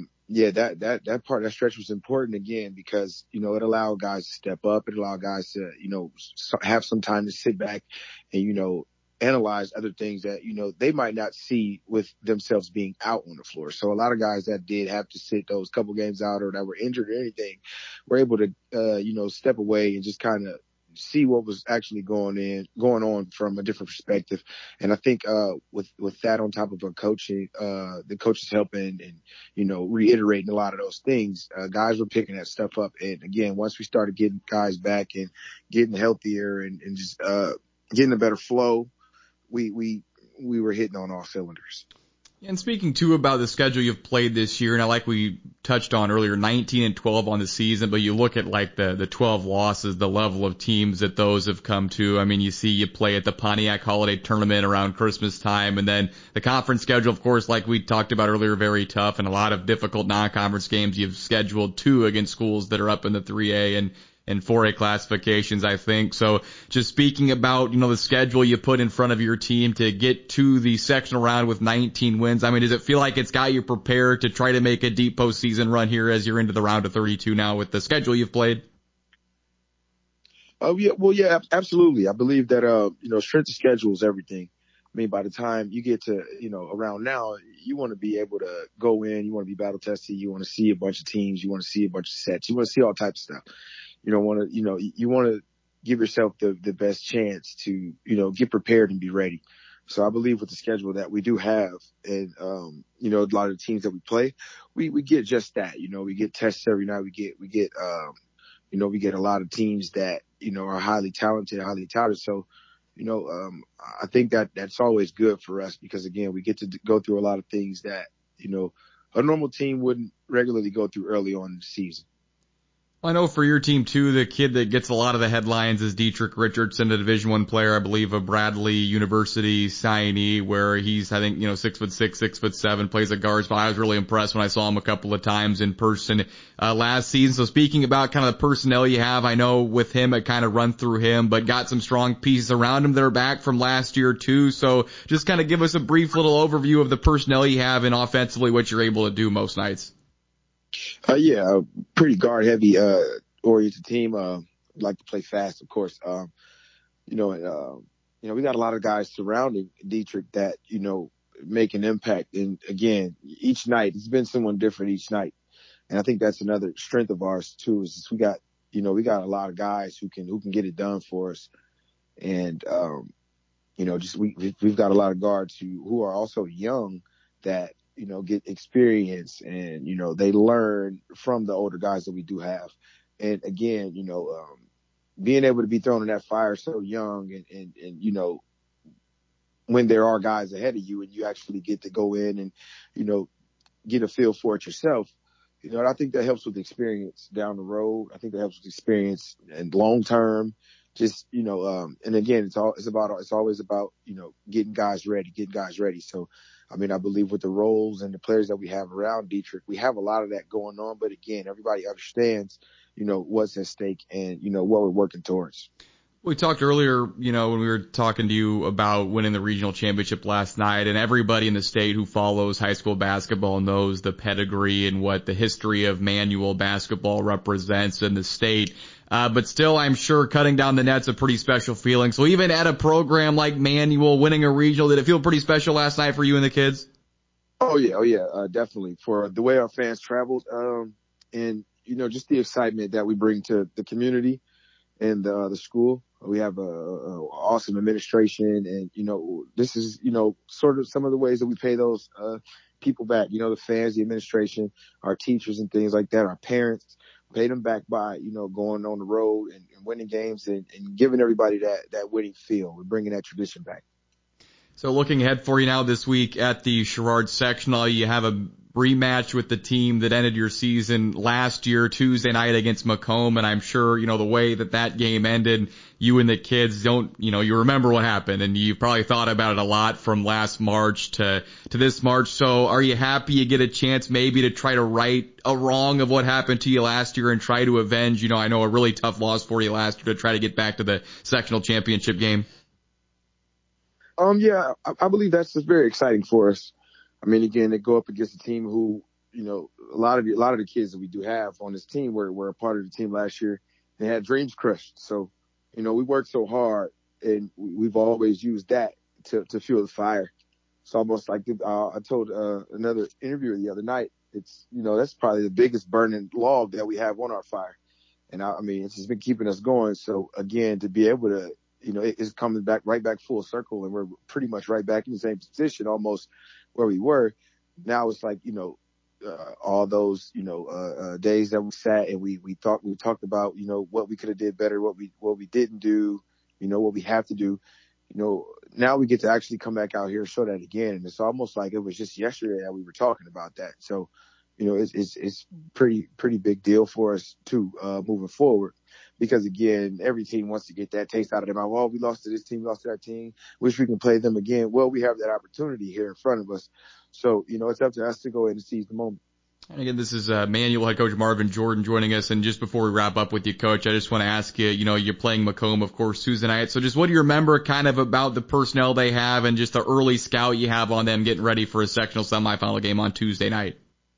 that part, that stretch was important again because, it allowed guys to step up. It allowed guys to, have some time to sit back and, analyze other things that, they might not see with themselves being out on the floor. So a lot of guys that did have to sit those couple games out or that were injured or anything were able to, step away and just kind of see what was actually going on from a different perspective. And I think, with that on top of our coaching, the coaches helping and, reiterating a lot of those things, guys were picking that stuff up. And again, once we started getting guys back and getting healthier and just, getting a better flow, we were hitting on all cylinders. And speaking too about the schedule you've played this year, and like we touched on earlier, 19-12 on the season, but you look at like the 12 losses, the level of teams that those have come to. I mean, you see you play at the Pontiac Holiday Tournament around Christmas time, and then the conference schedule, of course, like we talked about earlier, very tough, and a lot of difficult non-conference games you've scheduled too against schools that are up in the 3A and 4A classifications, I think. So just speaking about, the schedule you put in front of your team to get to the sectional round with 19 wins, I mean, does it feel like it's got you prepared to try to make a deep postseason run here as you're into the round of 32 now with the schedule you've played? Oh, yeah. Well, yeah, absolutely. I believe that, strength of schedule is everything. I mean, by the time you get to, around now, you want to be able to go in, you want to be battle tested, you want to see a bunch of teams, you want to see a bunch of sets, you want to see all types of stuff. You want to give yourself the best chance to, get prepared and be ready. So I believe with the schedule that we do have and, a lot of the teams that we play, we get just that, we get tests every night. We get a lot of teams that, are highly talented. So, I think that that's always good for us because again, we get to go through a lot of things that, a normal team wouldn't regularly go through early on in the season. I know for your team too, the kid that gets a lot of the headlines is Dietrich Richardson, a Division I player, I believe, of Bradley University signee, where he's, I think, 6'6", 6'7", plays a guard spot. I was really impressed when I saw him a couple of times in person, last season. So speaking about kind of the personnel you have, I know with him, it kind of run through him, but got some strong pieces around him that are back from last year too. So just kind of give us a brief little overview of the personnel you have and offensively what you're able to do most nights. Pretty guard heavy, oriented team. Like to play fast, of course. We got a lot of guys surrounding Dietrich that, make an impact. And again, each night, it's been someone different each night. And I think that's another strength of ours too, is we got a lot of guys who can get it done for us. And, we've got a lot of guards who are also young that, get experience and, they learn from the older guys that we do have. And again, being able to be thrown in that fire so young and when there are guys ahead of you and you actually get to go in and, get a feel for it yourself, I think that helps with experience down the road. I think that helps with experience and long term. Just, and again, it's always about, getting guys ready. So, I mean, I believe with the roles and the players that we have around Dietrich, we have a lot of that going on. But again, everybody understands, what's at stake and, what we're working towards. We talked earlier, when we were talking to you about winning the regional championship last night, and everybody in the state who follows high school basketball knows the pedigree and what the history of Manual basketball represents in the state. But still, I'm sure cutting down the net's a pretty special feeling. So even at a program like Manual, winning a regional, did it feel pretty special last night for you and the kids? Oh yeah, definitely. For the way our fans traveled, and just the excitement that we bring to the community and the school. We have a awesome administration, and this is sort of some of the ways that we pay those people back. The fans, the administration, our teachers, and things like that. Our parents pay them back by going on the road and winning games and giving everybody that winning feel. We're bringing that tradition back. So looking ahead for you now this week at the Sherrard Sectional, you have a rematch with the team that ended your season last year, Tuesday night against Macomb, and I'm sure, the way that game ended, you and the kids you remember what happened, and you probably thought about it a lot from last March to this March. So are you happy you get a chance maybe to try to right a wrong of what happened to you last year and try to avenge, I know a really tough loss for you last year to try to get back to the sectional championship game? Yeah, I believe that's just very exciting for us. I mean, again, they go up against a team who, a lot of the kids that we do have on this team were a part of the team last year. They had dreams crushed. So, we worked so hard, and we've always used that to fuel the fire. It's almost like I told another interviewer the other night. It's that's probably the biggest burning log that we have on our fire, and it's just been keeping us going. So again, to be able to it's coming right back full circle, and we're pretty much right back in the same position almost where we were. Now it's like, all those, days that we sat and we talked about, what we could have did better, what we didn't do, what we have to do. Now we get to actually come back out here and show that again. And it's almost like it was just yesterday that we were talking about that. So, it's pretty big deal for us too, moving forward. Because again, every team wants to get that taste out of their mouth. Well, we lost to this team, lost to that team. Wish we can play them again. Well, we have that opportunity here in front of us. So, it's up to us to go ahead and seize the moment. And again, this is Manual head coach Marvin Jordan joining us. And just before we wrap up with you, Coach, I just want to ask you, you're playing Macomb, of course, Tuesday night. So just what do you remember kind of about the personnel they have and just the early scout you have on them getting ready for a sectional semifinal game on Tuesday night?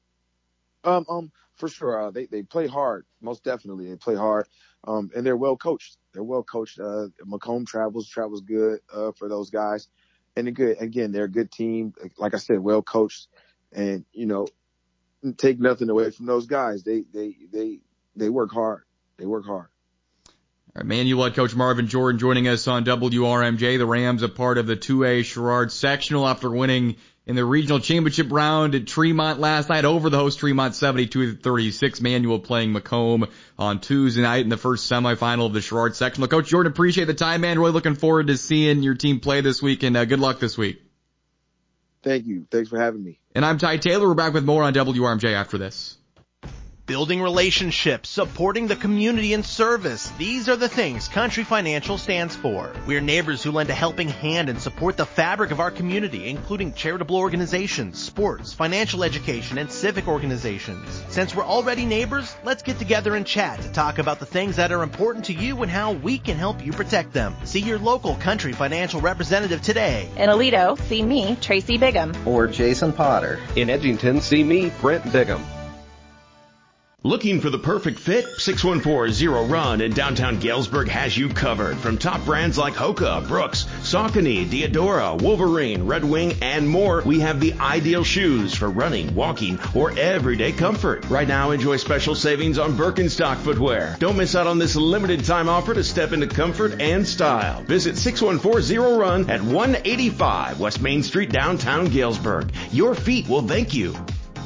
For sure. They play hard. Most definitely. They play hard. And they're well coached. Macomb travels good, for those guys. And they're a good team. Like I said, well coached, and, take nothing away from those guys. They work hard. They work hard. All right, Manual head coach Marvin Jordan joining us on WRMJ. The Rams a part of the 2A Sherrard Sectional after winning in the regional championship round at Tremont last night over the host Tremont 72-36. Manual playing Macomb on Tuesday night in the first semifinal of the Sherrard Sectional. Coach Jordan, appreciate the time, man. Really looking forward to seeing your team play this week, and good luck this week. Thank you. Thanks for having me. And I'm Ty Taylor. We're back with more on WRMJ after this. Building relationships, supporting the community, and service. These are the things Country Financial stands for. We're neighbors who lend a helping hand and support the fabric of our community, including charitable organizations, sports, financial education, and civic organizations. Since we're already neighbors, let's get together and chat to talk about the things that are important to you and how we can help you protect them. See your local Country Financial representative today. In Aledo, see me, Tracy Bigham. Or Jason Potter. In Edgington, see me, Brent Bigham. Looking for the perfect fit? 614 Zero Run in downtown Galesburg has you covered. From top brands like Hoka, Brooks, Saucony, Diadora, Wolverine, Red Wing, and more, we have the ideal shoes for running, walking, or everyday comfort. Right now, enjoy special savings on Birkenstock footwear. Don't miss out on this limited time offer to step into comfort and style. Visit 614 Zero Run at 185 West Main Street, downtown Galesburg. Your feet will thank you.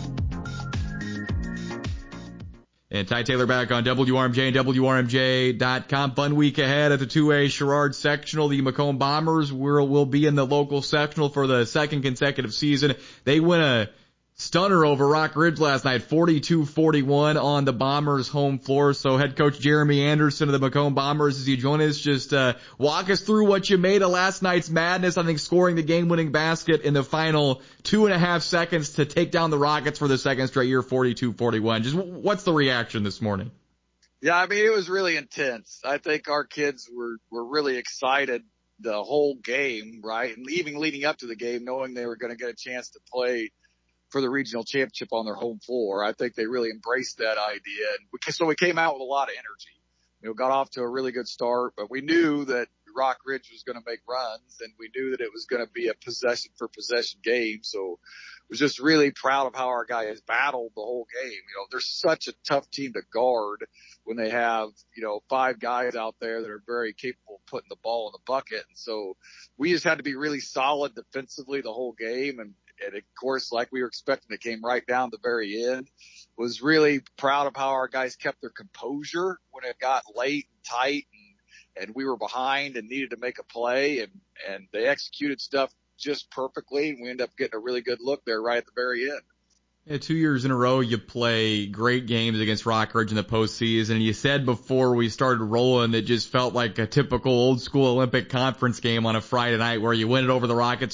And Ty Taylor back on WRMJ and WRMJ.com. Fun week ahead at the 2A Sherrard Sectional. The Macomb Bombers will be in the local sectional for the second consecutive season. They win a stunner over Rock Ridge last night, 42-41 on the Bombers' home floor. So head coach Jeremy Anderson of the Macomb Bombers, as you join us, just walk us through what you made of last night's madness. I think scoring the game-winning basket in the final 2.5 seconds to take down the Rockets for the second straight year, 42-41. Just what's the reaction this morning? Yeah, I mean, it was really intense. I think our kids were really excited the whole game, right? And even leading up to the game, knowing they were going to get a chance to play for the regional championship on their home floor. I think they really embraced that idea. And so we came out with a lot of energy. Got off to a really good start, but we knew that Rock Ridge was going to make runs, and we knew that it was going to be a possession for possession game. So I was just really proud of how our guys battled the whole game. They're such a tough team to guard when they have, 5 guys out there that are very capable of putting the ball in the bucket. And so we just had to be really solid defensively the whole game. And of course, like we were expecting, it came right down to the very end. Was really proud of how our guys kept their composure when it got late and tight and we were behind and needed to make a play, and they executed stuff just perfectly, and we ended up getting a really good look there right at the very end. Yeah, 2 years in a row you play great games against Rock Ridge in the postseason, and you said before we started rolling it just felt like a typical old school Olympic Conference game on a Friday night where you win it over the Rockets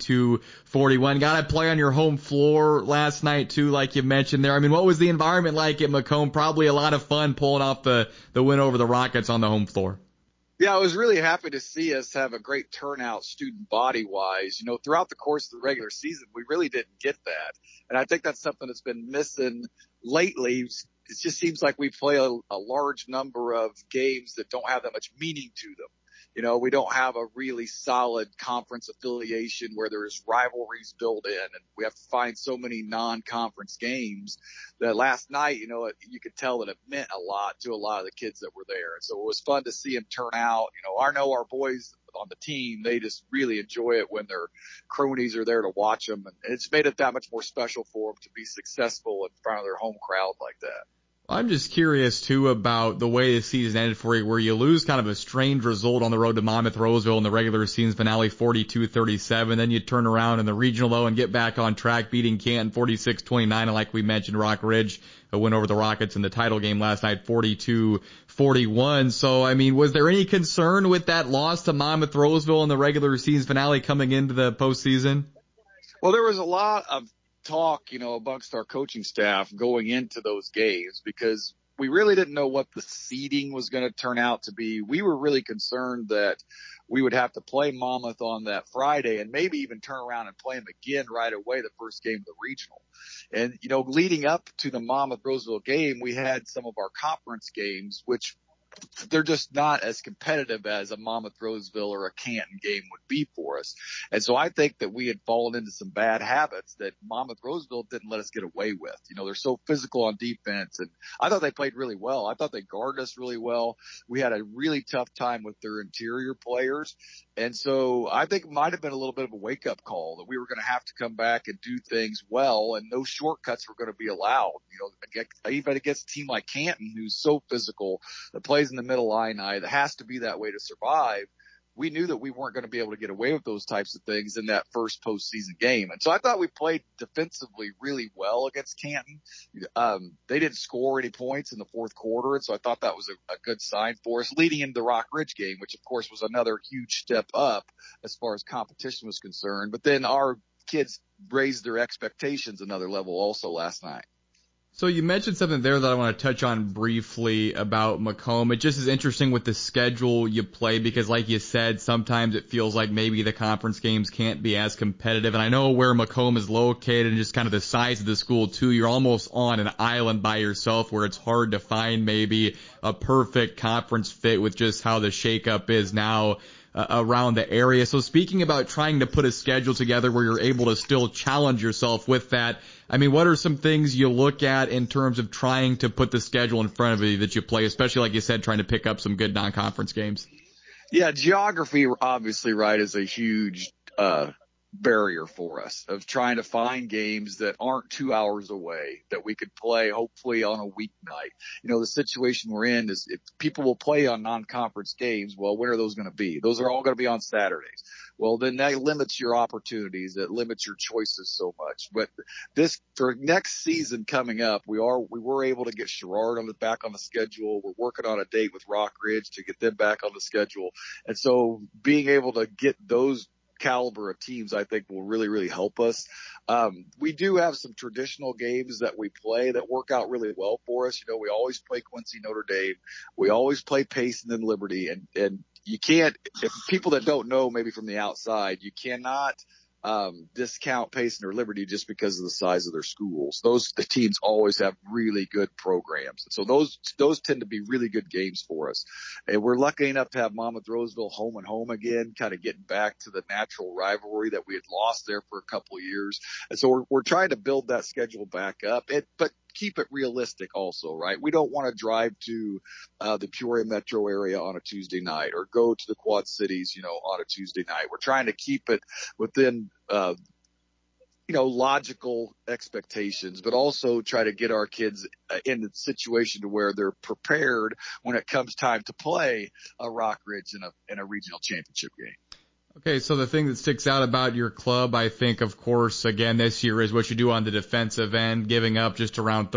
42-41. Got to play on your home floor last night too, like you mentioned there. I mean, what was the environment like at Macomb? Probably a lot of fun pulling off the win over the Rockets on the home floor. Yeah, I was really happy to see us have a great turnout student body wise. Throughout the course of the regular season, we really didn't get that. And I think that's something that's been missing lately. It just seems like we play a large number of games that don't have that much meaning to them. We don't have a really solid conference affiliation where there's rivalries built in, and we have to find so many non-conference games that last night, you could tell that it meant a lot to a lot of the kids that were there. And so it was fun to see them turn out. I know our boys on the team, they just really enjoy it when their cronies are there to watch them. And it's made it that much more special for them to be successful in front of their home crowd like that. I'm just curious, too, about the way the season ended for you, where you lose kind of a strange result on the road to Monmouth-Roseville in the regular season finale, 42-37. Then you turn around in the regional, though, and get back on track, beating Canton 46-29. And like we mentioned, Rock Ridge a win over the Rockets in the title game last night, 42-41. So, I mean, was there any concern with that loss to Monmouth-Roseville in the regular season finale coming into the postseason? Well, there was a lot of talk, amongst our coaching staff going into those games because we really didn't know what the seeding was going to turn out to be. We were really concerned that we would have to play Monmouth on that Friday and maybe even turn around and play them again right away the first game of the regional. And, leading up to the Monmouth-Roseville game, we had some of our conference games, which they're just not as competitive as a Monmouth-Roseville or a Canton game would be for us. And so I think that we had fallen into some bad habits that Monmouth-Roseville didn't let us get away with. They're so physical on defense, and I thought they played really well. I thought they guarded us really well. We had a really tough time with their interior players. And so I think it might have been a little bit of a wake-up call that we were going to have to come back and do things well, and no shortcuts were going to be allowed. Even against a team like Canton, who's so physical, that plays in the middle Illini, that has to be that way to survive. We knew that we weren't going to be able to get away with those types of things in that first postseason game. And so I thought we played defensively really well against Canton. They didn't score any points in the fourth quarter, and so I thought that was a good sign for us leading into the Rock Ridge game, which of course was another huge step up as far as competition was concerned. But then our kids raised their expectations another level also last night. So you mentioned something there that I want to touch on briefly about Macomb. It just is interesting with the schedule you play because, like you said, sometimes it feels like maybe the conference games can't be as competitive. And I know where Macomb is located and just kind of the size of the school, too. You're almost on an island by yourself where it's hard to find maybe a perfect conference fit with just how the shakeup is now around the area. So speaking about trying to put a schedule together where you're able to still challenge yourself with that, I mean, what are some things you look at in terms of trying to put the schedule in front of you that you play, especially like you said, trying to pick up some good non-conference games? Yeah, geography, obviously, right, is a huge barrier for us of trying to find games that aren't 2 hours away that we could play hopefully on a weeknight. The situation we're in is if people will play on non-conference games, well, when are those going to be? Those are all going to be on Saturdays. Well, then that limits your opportunities. It limits your choices so much. But for next season coming up, we were able to get Sherrard back on the schedule. We're working on a date with Rock Ridge to get them back on the schedule. And so being able to get those caliber of teams, I think will really, really help us. We do have some traditional games that we play that work out really well for us. You know, we always play Quincy, Notre Dame. We always play Payson and Liberty. And you can't, if people that don't know maybe from the outside, you cannot discount Payson or Liberty just because of the size of their schools. The teams always have really good programs. So those tend to be really good games for us. And we're lucky enough to have Monmouth Roseville home and home again, kind of getting back to the natural rivalry that we had lost there for a couple of years. And so we're trying to build that schedule back up. But keep it realistic also, right? We don't want to drive to the Peoria metro area on a Tuesday night or go to the Quad Cities, you know, on a Tuesday night. We're trying to keep it within, logical expectations, but also try to get our kids in the situation to where they're prepared when it comes time to play a Rock Ridge in a regional championship game. Okay, so the thing that sticks out about your club, I think, of course, again, this year is what you do on the defensive end, giving up just around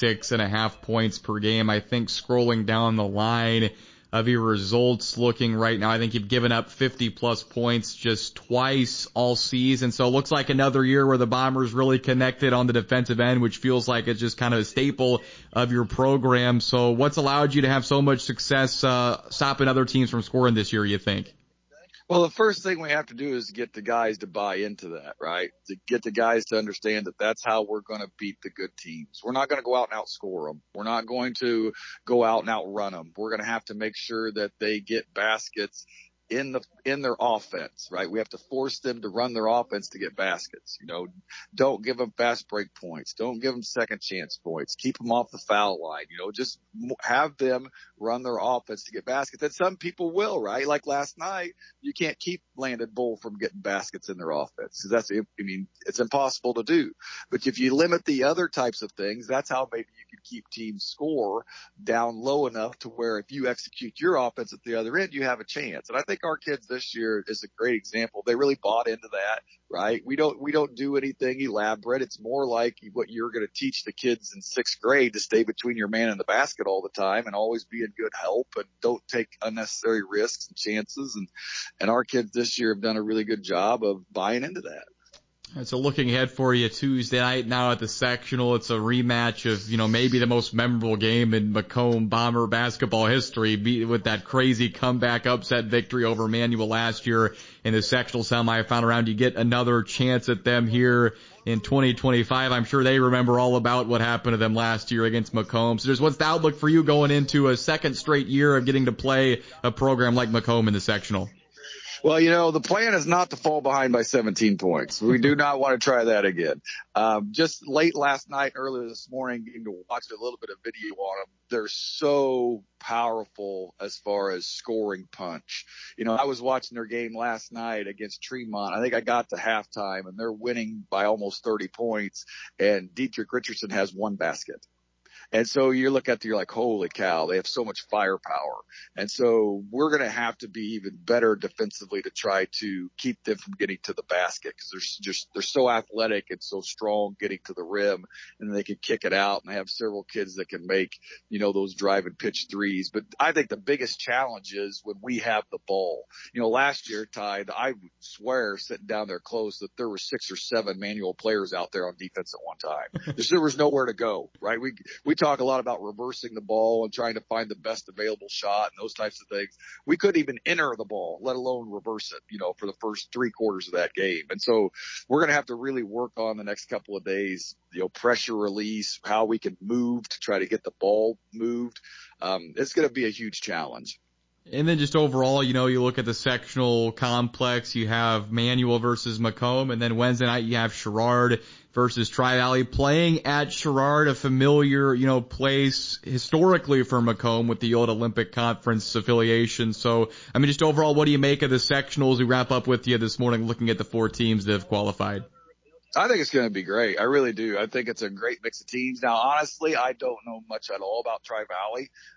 36.5 points per game. I think scrolling down the line of your results looking right now, I think you've given up 50-plus points just twice all season. So it looks like another year where the Bombers really connected on the defensive end, which feels like it's just kind of a staple of your program. So what's allowed you to have so much success stopping other teams from scoring this year, you think? Well, the first thing we have to do is get the guys to buy into that, right? To get the guys to understand that that's how we're going to beat the good teams. We're not going to go out and outscore them. We're not going to go out and outrun them. We're going to have to make sure that they get baskets in their offense, right? We have to force them to run their offense to get baskets. You know, don't give them fast break points. Don't give them second chance points. Keep them off the foul line. You know, just have them run their offense to get baskets. And some people will, right? Like last night, you can't keep Landon Bull from getting baskets in their offense. Because it's impossible to do. But if you limit the other types of things, that's how maybe you can keep teams score down low enough to where if you execute your offense at the other end, you have a chance. And I think our kids this year is a great example. They really bought into that, right? We don't do anything elaborate. It's more like what you're going to teach the kids in 6th grade, to stay between your man and the basket all the time and always be in good help and don't take unnecessary risks and chances. And our kids this year have done a really good job of buying into that. So looking ahead for you Tuesday night now at the sectional, it's a rematch of, maybe the most memorable game in Macomb Bomber basketball history, with that crazy comeback upset victory over Emmanuel last year in the sectional semifinal round. You get another chance at them here in 2025. I'm sure they remember all about what happened to them last year against Macomb. So what's the outlook for you going into a second straight year of getting to play a program like Macomb in the sectional? Well, the plan is not to fall behind by 17 points. We do not want to try that again. Just late last night, earlier this morning, getting to watch a little bit of video on them. They're so powerful as far as scoring punch. I was watching their game last night against Tremont. I think I got to halftime, and they're winning by almost 30 points, and Dietrich Richardson has one basket. And so you look at it, you're like, holy cow, they have so much firepower. And so we're going to have to be even better defensively to try to keep them from getting to the basket, because they're so athletic and so strong getting to the rim, and they can kick it out. And they have several kids that can make, those drive and pitch threes. But I think the biggest challenge is when we have the ball. Last year, Ty, I would swear sitting down there close that there were 6 or 7 manual players out there on defense at one time. There was nowhere to go, right? We talk a lot about reversing the ball and trying to find the best available shot and those types of things. We couldn't even enter the ball, let alone reverse it, for the first 3 quarters of that game. And so we're going to have to really work on the next couple of days, pressure release, how we can move to try to get the ball moved. It's going to be a huge challenge. And then just overall, you look at the sectional complex, you have Manual versus Macomb, and then Wednesday night you have Sherrard versus Tri-Valley. Playing at Sherrard, a familiar, place historically for Macomb with the old Olympic Conference affiliation. So, just overall, what do you make of the sectionals? We wrap up with you this morning looking at the 4 teams that have qualified. I think it's going to be great. I really do. I think it's a great mix of teams. Now, honestly, I don't know much at all about Tri-Valley.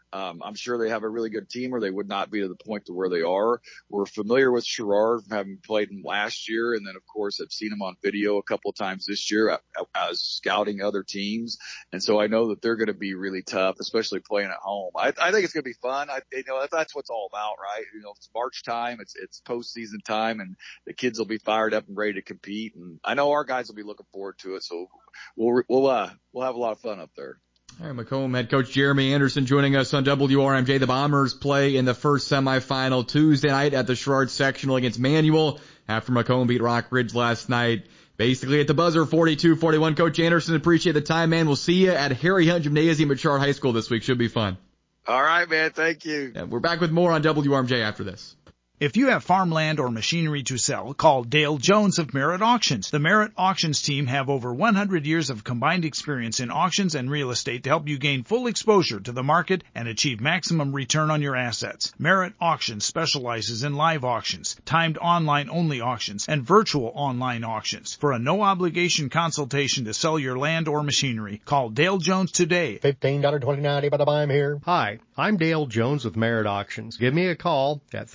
I'm sure they have a really good team or they would not be to the point to where they are. We're familiar with Sherrard from having played them last year. And then, of course, I've seen them on video a couple of times this year as scouting other teams. And so I know that they're going to be really tough, especially playing at home. I think it's going to be fun. That's what it's all about, right? It's March time. It's postseason time and the kids will be fired up and ready to compete. And I know our guys will be looking forward to it. So we'll have a lot of fun up there. All right, Macomb head coach Jeremy Anderson joining us on WRMJ. The Bombers play in the first semifinal Tuesday night at the Sherrard Sectional against Manual after Macomb beat Rock Ridge last night. Basically at the buzzer, 42-41. Coach Anderson, appreciate the time, man. We'll see you at Harry Hunt Gymnasium at Sherrard High School this week. Should be fun. All right, man. Thank you. Yeah, we're back with more on WRMJ after this. If you have farmland or machinery to sell, call Dale Jones of Merritt Auctions. The Merritt Auctions team have over 100 years of combined experience in auctions and real estate to help you gain full exposure to the market and achieve maximum return on your assets. Merritt Auctions specializes in live auctions, timed online-only auctions, and virtual online auctions. For a no-obligation consultation to sell your land or machinery, call Dale Jones today. $15.29, but I'm here. Hi, I'm Dale Jones with Merritt Auctions. Give me a call at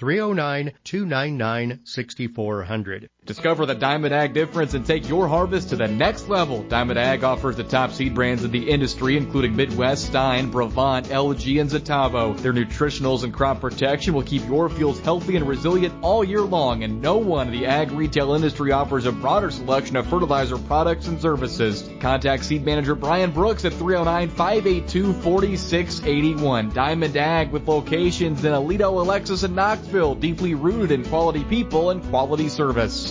309-299-6400. Discover the Diamond Ag difference and take your harvest to the next level. Diamond Ag offers the top seed brands in the industry, including Midwest, Stein, Brevant, LG, and Zetavo. Their nutritionals and crop protection will keep your fields healthy and resilient all year long, and no one in the ag retail industry offers a broader selection of fertilizer products and services. Contact Seed Manager Brian Brooks at 309-582-4681. Diamond Ag with locations in Aledo, Alexis, and Knoxville, deeply rooted in quality people and quality service.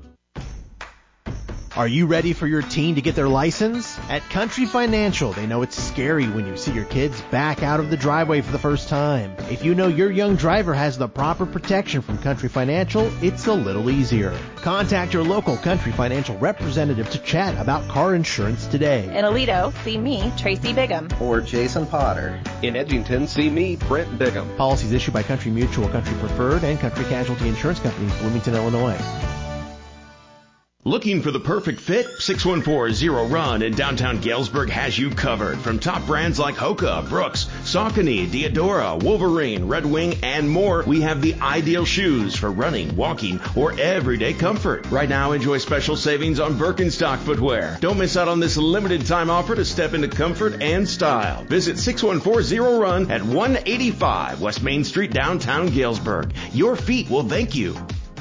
Are you ready for your teen to get their license? At Country Financial, they know it's scary when you see your kids back out of the driveway for the first time. If you know your young driver has the proper protection from Country Financial, it's a little easier. Contact your local Country Financial representative to chat about car insurance today. In Aledo, see me, Tracy Bigham. Or Jason Potter. In Edgington, see me, Brent Bigham. Policies issued by Country Mutual, Country Preferred, and Country Casualty Insurance Company, Bloomington, Illinois. Looking for the perfect fit? 614 Zero Run in downtown Galesburg has you covered. From top brands like Hoka, Brooks, Saucony, Diadora, Wolverine, Red Wing, and more, we have the ideal shoes for running, walking, or everyday comfort. Right now, enjoy special savings on Birkenstock footwear. Don't miss out on this limited time offer to step into comfort and style. Visit 614 Zero Run at 185 West Main Street, downtown Galesburg. Your feet will thank you.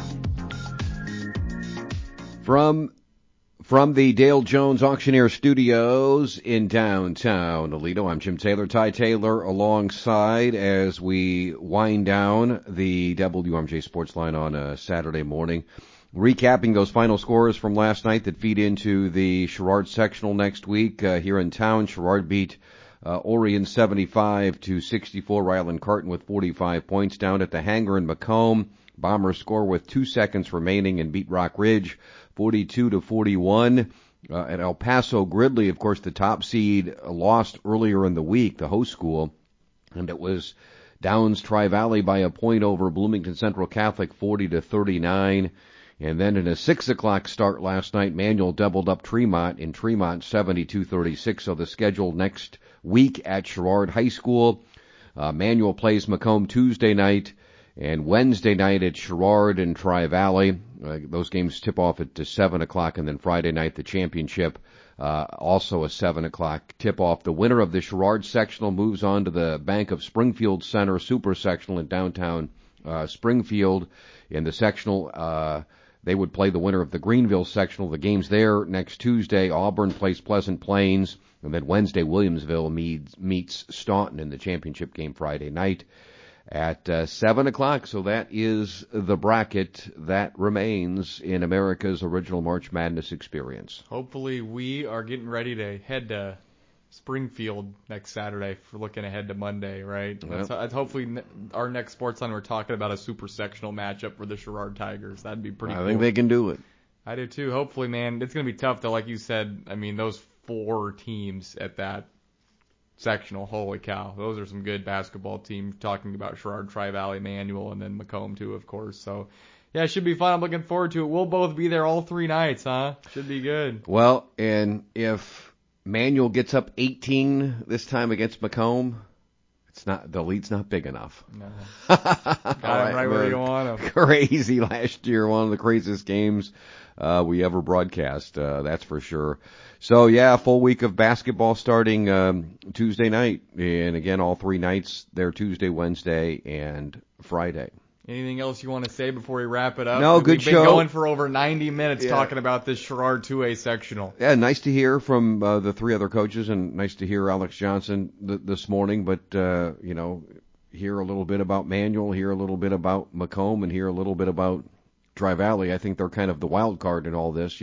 From the Dale Jones Auctioneer Studios in downtown Aledo, I'm Jim Taylor, Ty Taylor, alongside as we wind down the WRMJ Sports Line on a Saturday morning, recapping those final scores from last night that feed into the Sherrard Sectional next week. Here in town, Sherrard beat Orion 75-64, Ryland Carton with 45 points. Down at the hangar in Macomb, Bombers score with 2 seconds remaining and beat Rock Ridge 42-41. At El Paso, Gridley, of course, the top seed, lost earlier in the week, the host school, and it was Downs Tri-Valley by a point over Bloomington Central Catholic 40-39. And then in a 6 o'clock start last night, Manual doubled up Tremont in Tremont 72-36. So the schedule next week at Sherrard High School, Manual plays Macomb Tuesday night, and Wednesday night at Sherrard and Tri-Valley. Those games tip off at 7 o'clock, and then Friday night the championship, also a 7 o'clock tip off. The winner of the Sherrard Sectional moves on to the Bank of Springfield Center Super Sectional in downtown Springfield. In the sectional, they would play the winner of the Greenville Sectional. The game's there next Tuesday. Auburn plays Pleasant Plains, and then Wednesday Williamsville meets Staunton in the championship game Friday night at 7 o'clock. So that is the bracket that remains in America's original March Madness experience. Hopefully we are getting ready to head to Springfield next Saturday for looking ahead to Monday, right? Yep. That's hopefully our next sports line. We're talking about a super sectional matchup for the Sherrard Tigers. That'd be pretty cool. I think they can do it. I do too. Hopefully, man. It's going to be tough though. Like you said, I mean, those 4 teams at that sectional, holy cow, those are some good basketball teams. Talking about Sherrard, Tri-Valley, Manual, and then Macomb too, of course. So yeah, it should be fun. I'm looking forward to it. We'll both be there all 3 nights, huh? Should be good. Well, and if Manual gets up 18 this time against Macomb, The lead's not big enough. No. Got him right where you want him. Crazy last year, one of the craziest games we ever broadcast, that's for sure. So, yeah, full week of basketball starting Tuesday night. And, again, all 3 nights there, Tuesday, Wednesday, and Friday. Anything else you want to say before we wrap it up? No, good show. We've been going for over 90 minutes talking about this Sherrard 2A sectional. Yeah, nice to hear from the 3 other coaches, and nice to hear Alex Johnson this morning. But, hear a little bit about Manual, hear a little bit about Macomb, and hear a little bit about Tri-Valley. I think they're kind of the wild card in all this.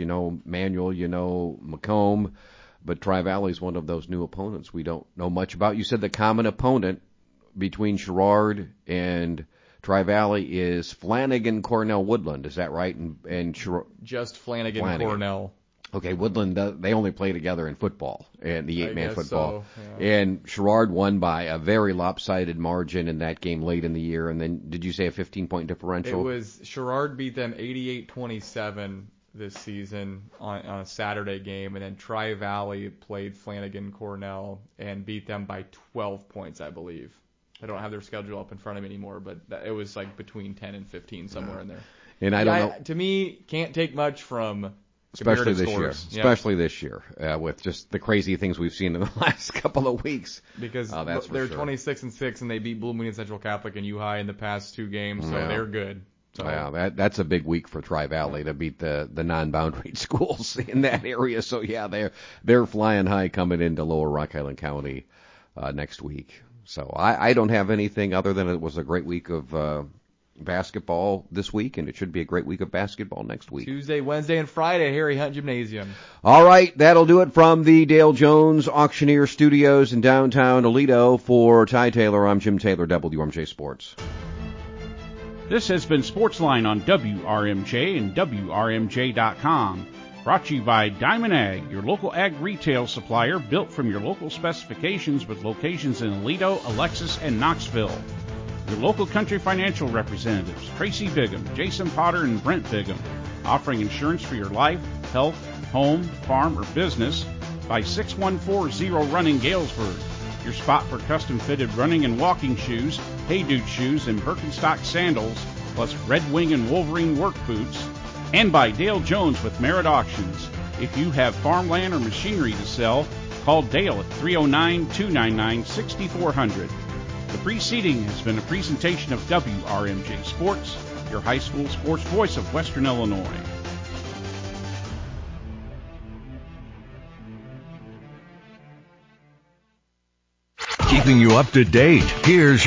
Manual, Macomb, but Tri-Valley is one of those new opponents we don't know much about. You said the common opponent between Sherrard and Tri-Valley is Flanagan Cornell Woodland. Is that right? And just Flanagan Cornell. Okay, Woodland, they only play together in football, and the 8-man football. So, yeah. And Sherrard won by a very lopsided margin in that game late in the year. And then, did you say a 15-point differential? It was, Sherrard beat them 88-27 this season on a Saturday game, and then Tri-Valley played Flanagan Cornell and beat them by 12 points, I believe. I don't have their schedule up in front of me anymore, but it was like between 10 and 15 somewhere in there. And I don't know. To me, can't take much from especially this scores. year. Especially this year, with just the crazy things we've seen in the last couple of weeks. Because they're 26-6, and they beat Bloomington Central Catholic and U-High in the past 2 games, so they're good. So. Yeah, that's a big week for Tri-Valley to beat the non-boundary schools in that area. So yeah, they're flying high coming into Lower Rock Island County next week. So I don't have anything other than it was a great week of basketball this week, and it should be a great week of basketball next week. Tuesday, Wednesday, and Friday, Harry Hunt Gymnasium. All right, that'll do it from the Dale Jones Auctioneer Studios in downtown Toledo. For Ty Taylor, I'm Jim Taylor, WRMJ Sports. This has been Sportsline on WRMJ and WRMJ.com. Brought to you by Diamond Ag, your local ag retail supplier built from your local specifications with locations in Aledo, Alexis, and Knoxville. Your local Country Financial representatives, Tracy Bigham, Jason Potter, and Brent Bigham, offering insurance for your life, health, home, farm, or business by 6140 Run in Galesburg. Your spot for custom-fitted running and walking shoes, Hey Dude shoes, and Birkenstock sandals, plus Red Wing and Wolverine work boots. And by Dale Jones with Merritt Auctions. If you have farmland or machinery to sell, call Dale at 309-299-6400. The preceding has been a presentation of WRMJ Sports, your high school sports voice of Western Illinois. Keeping you up to date, here's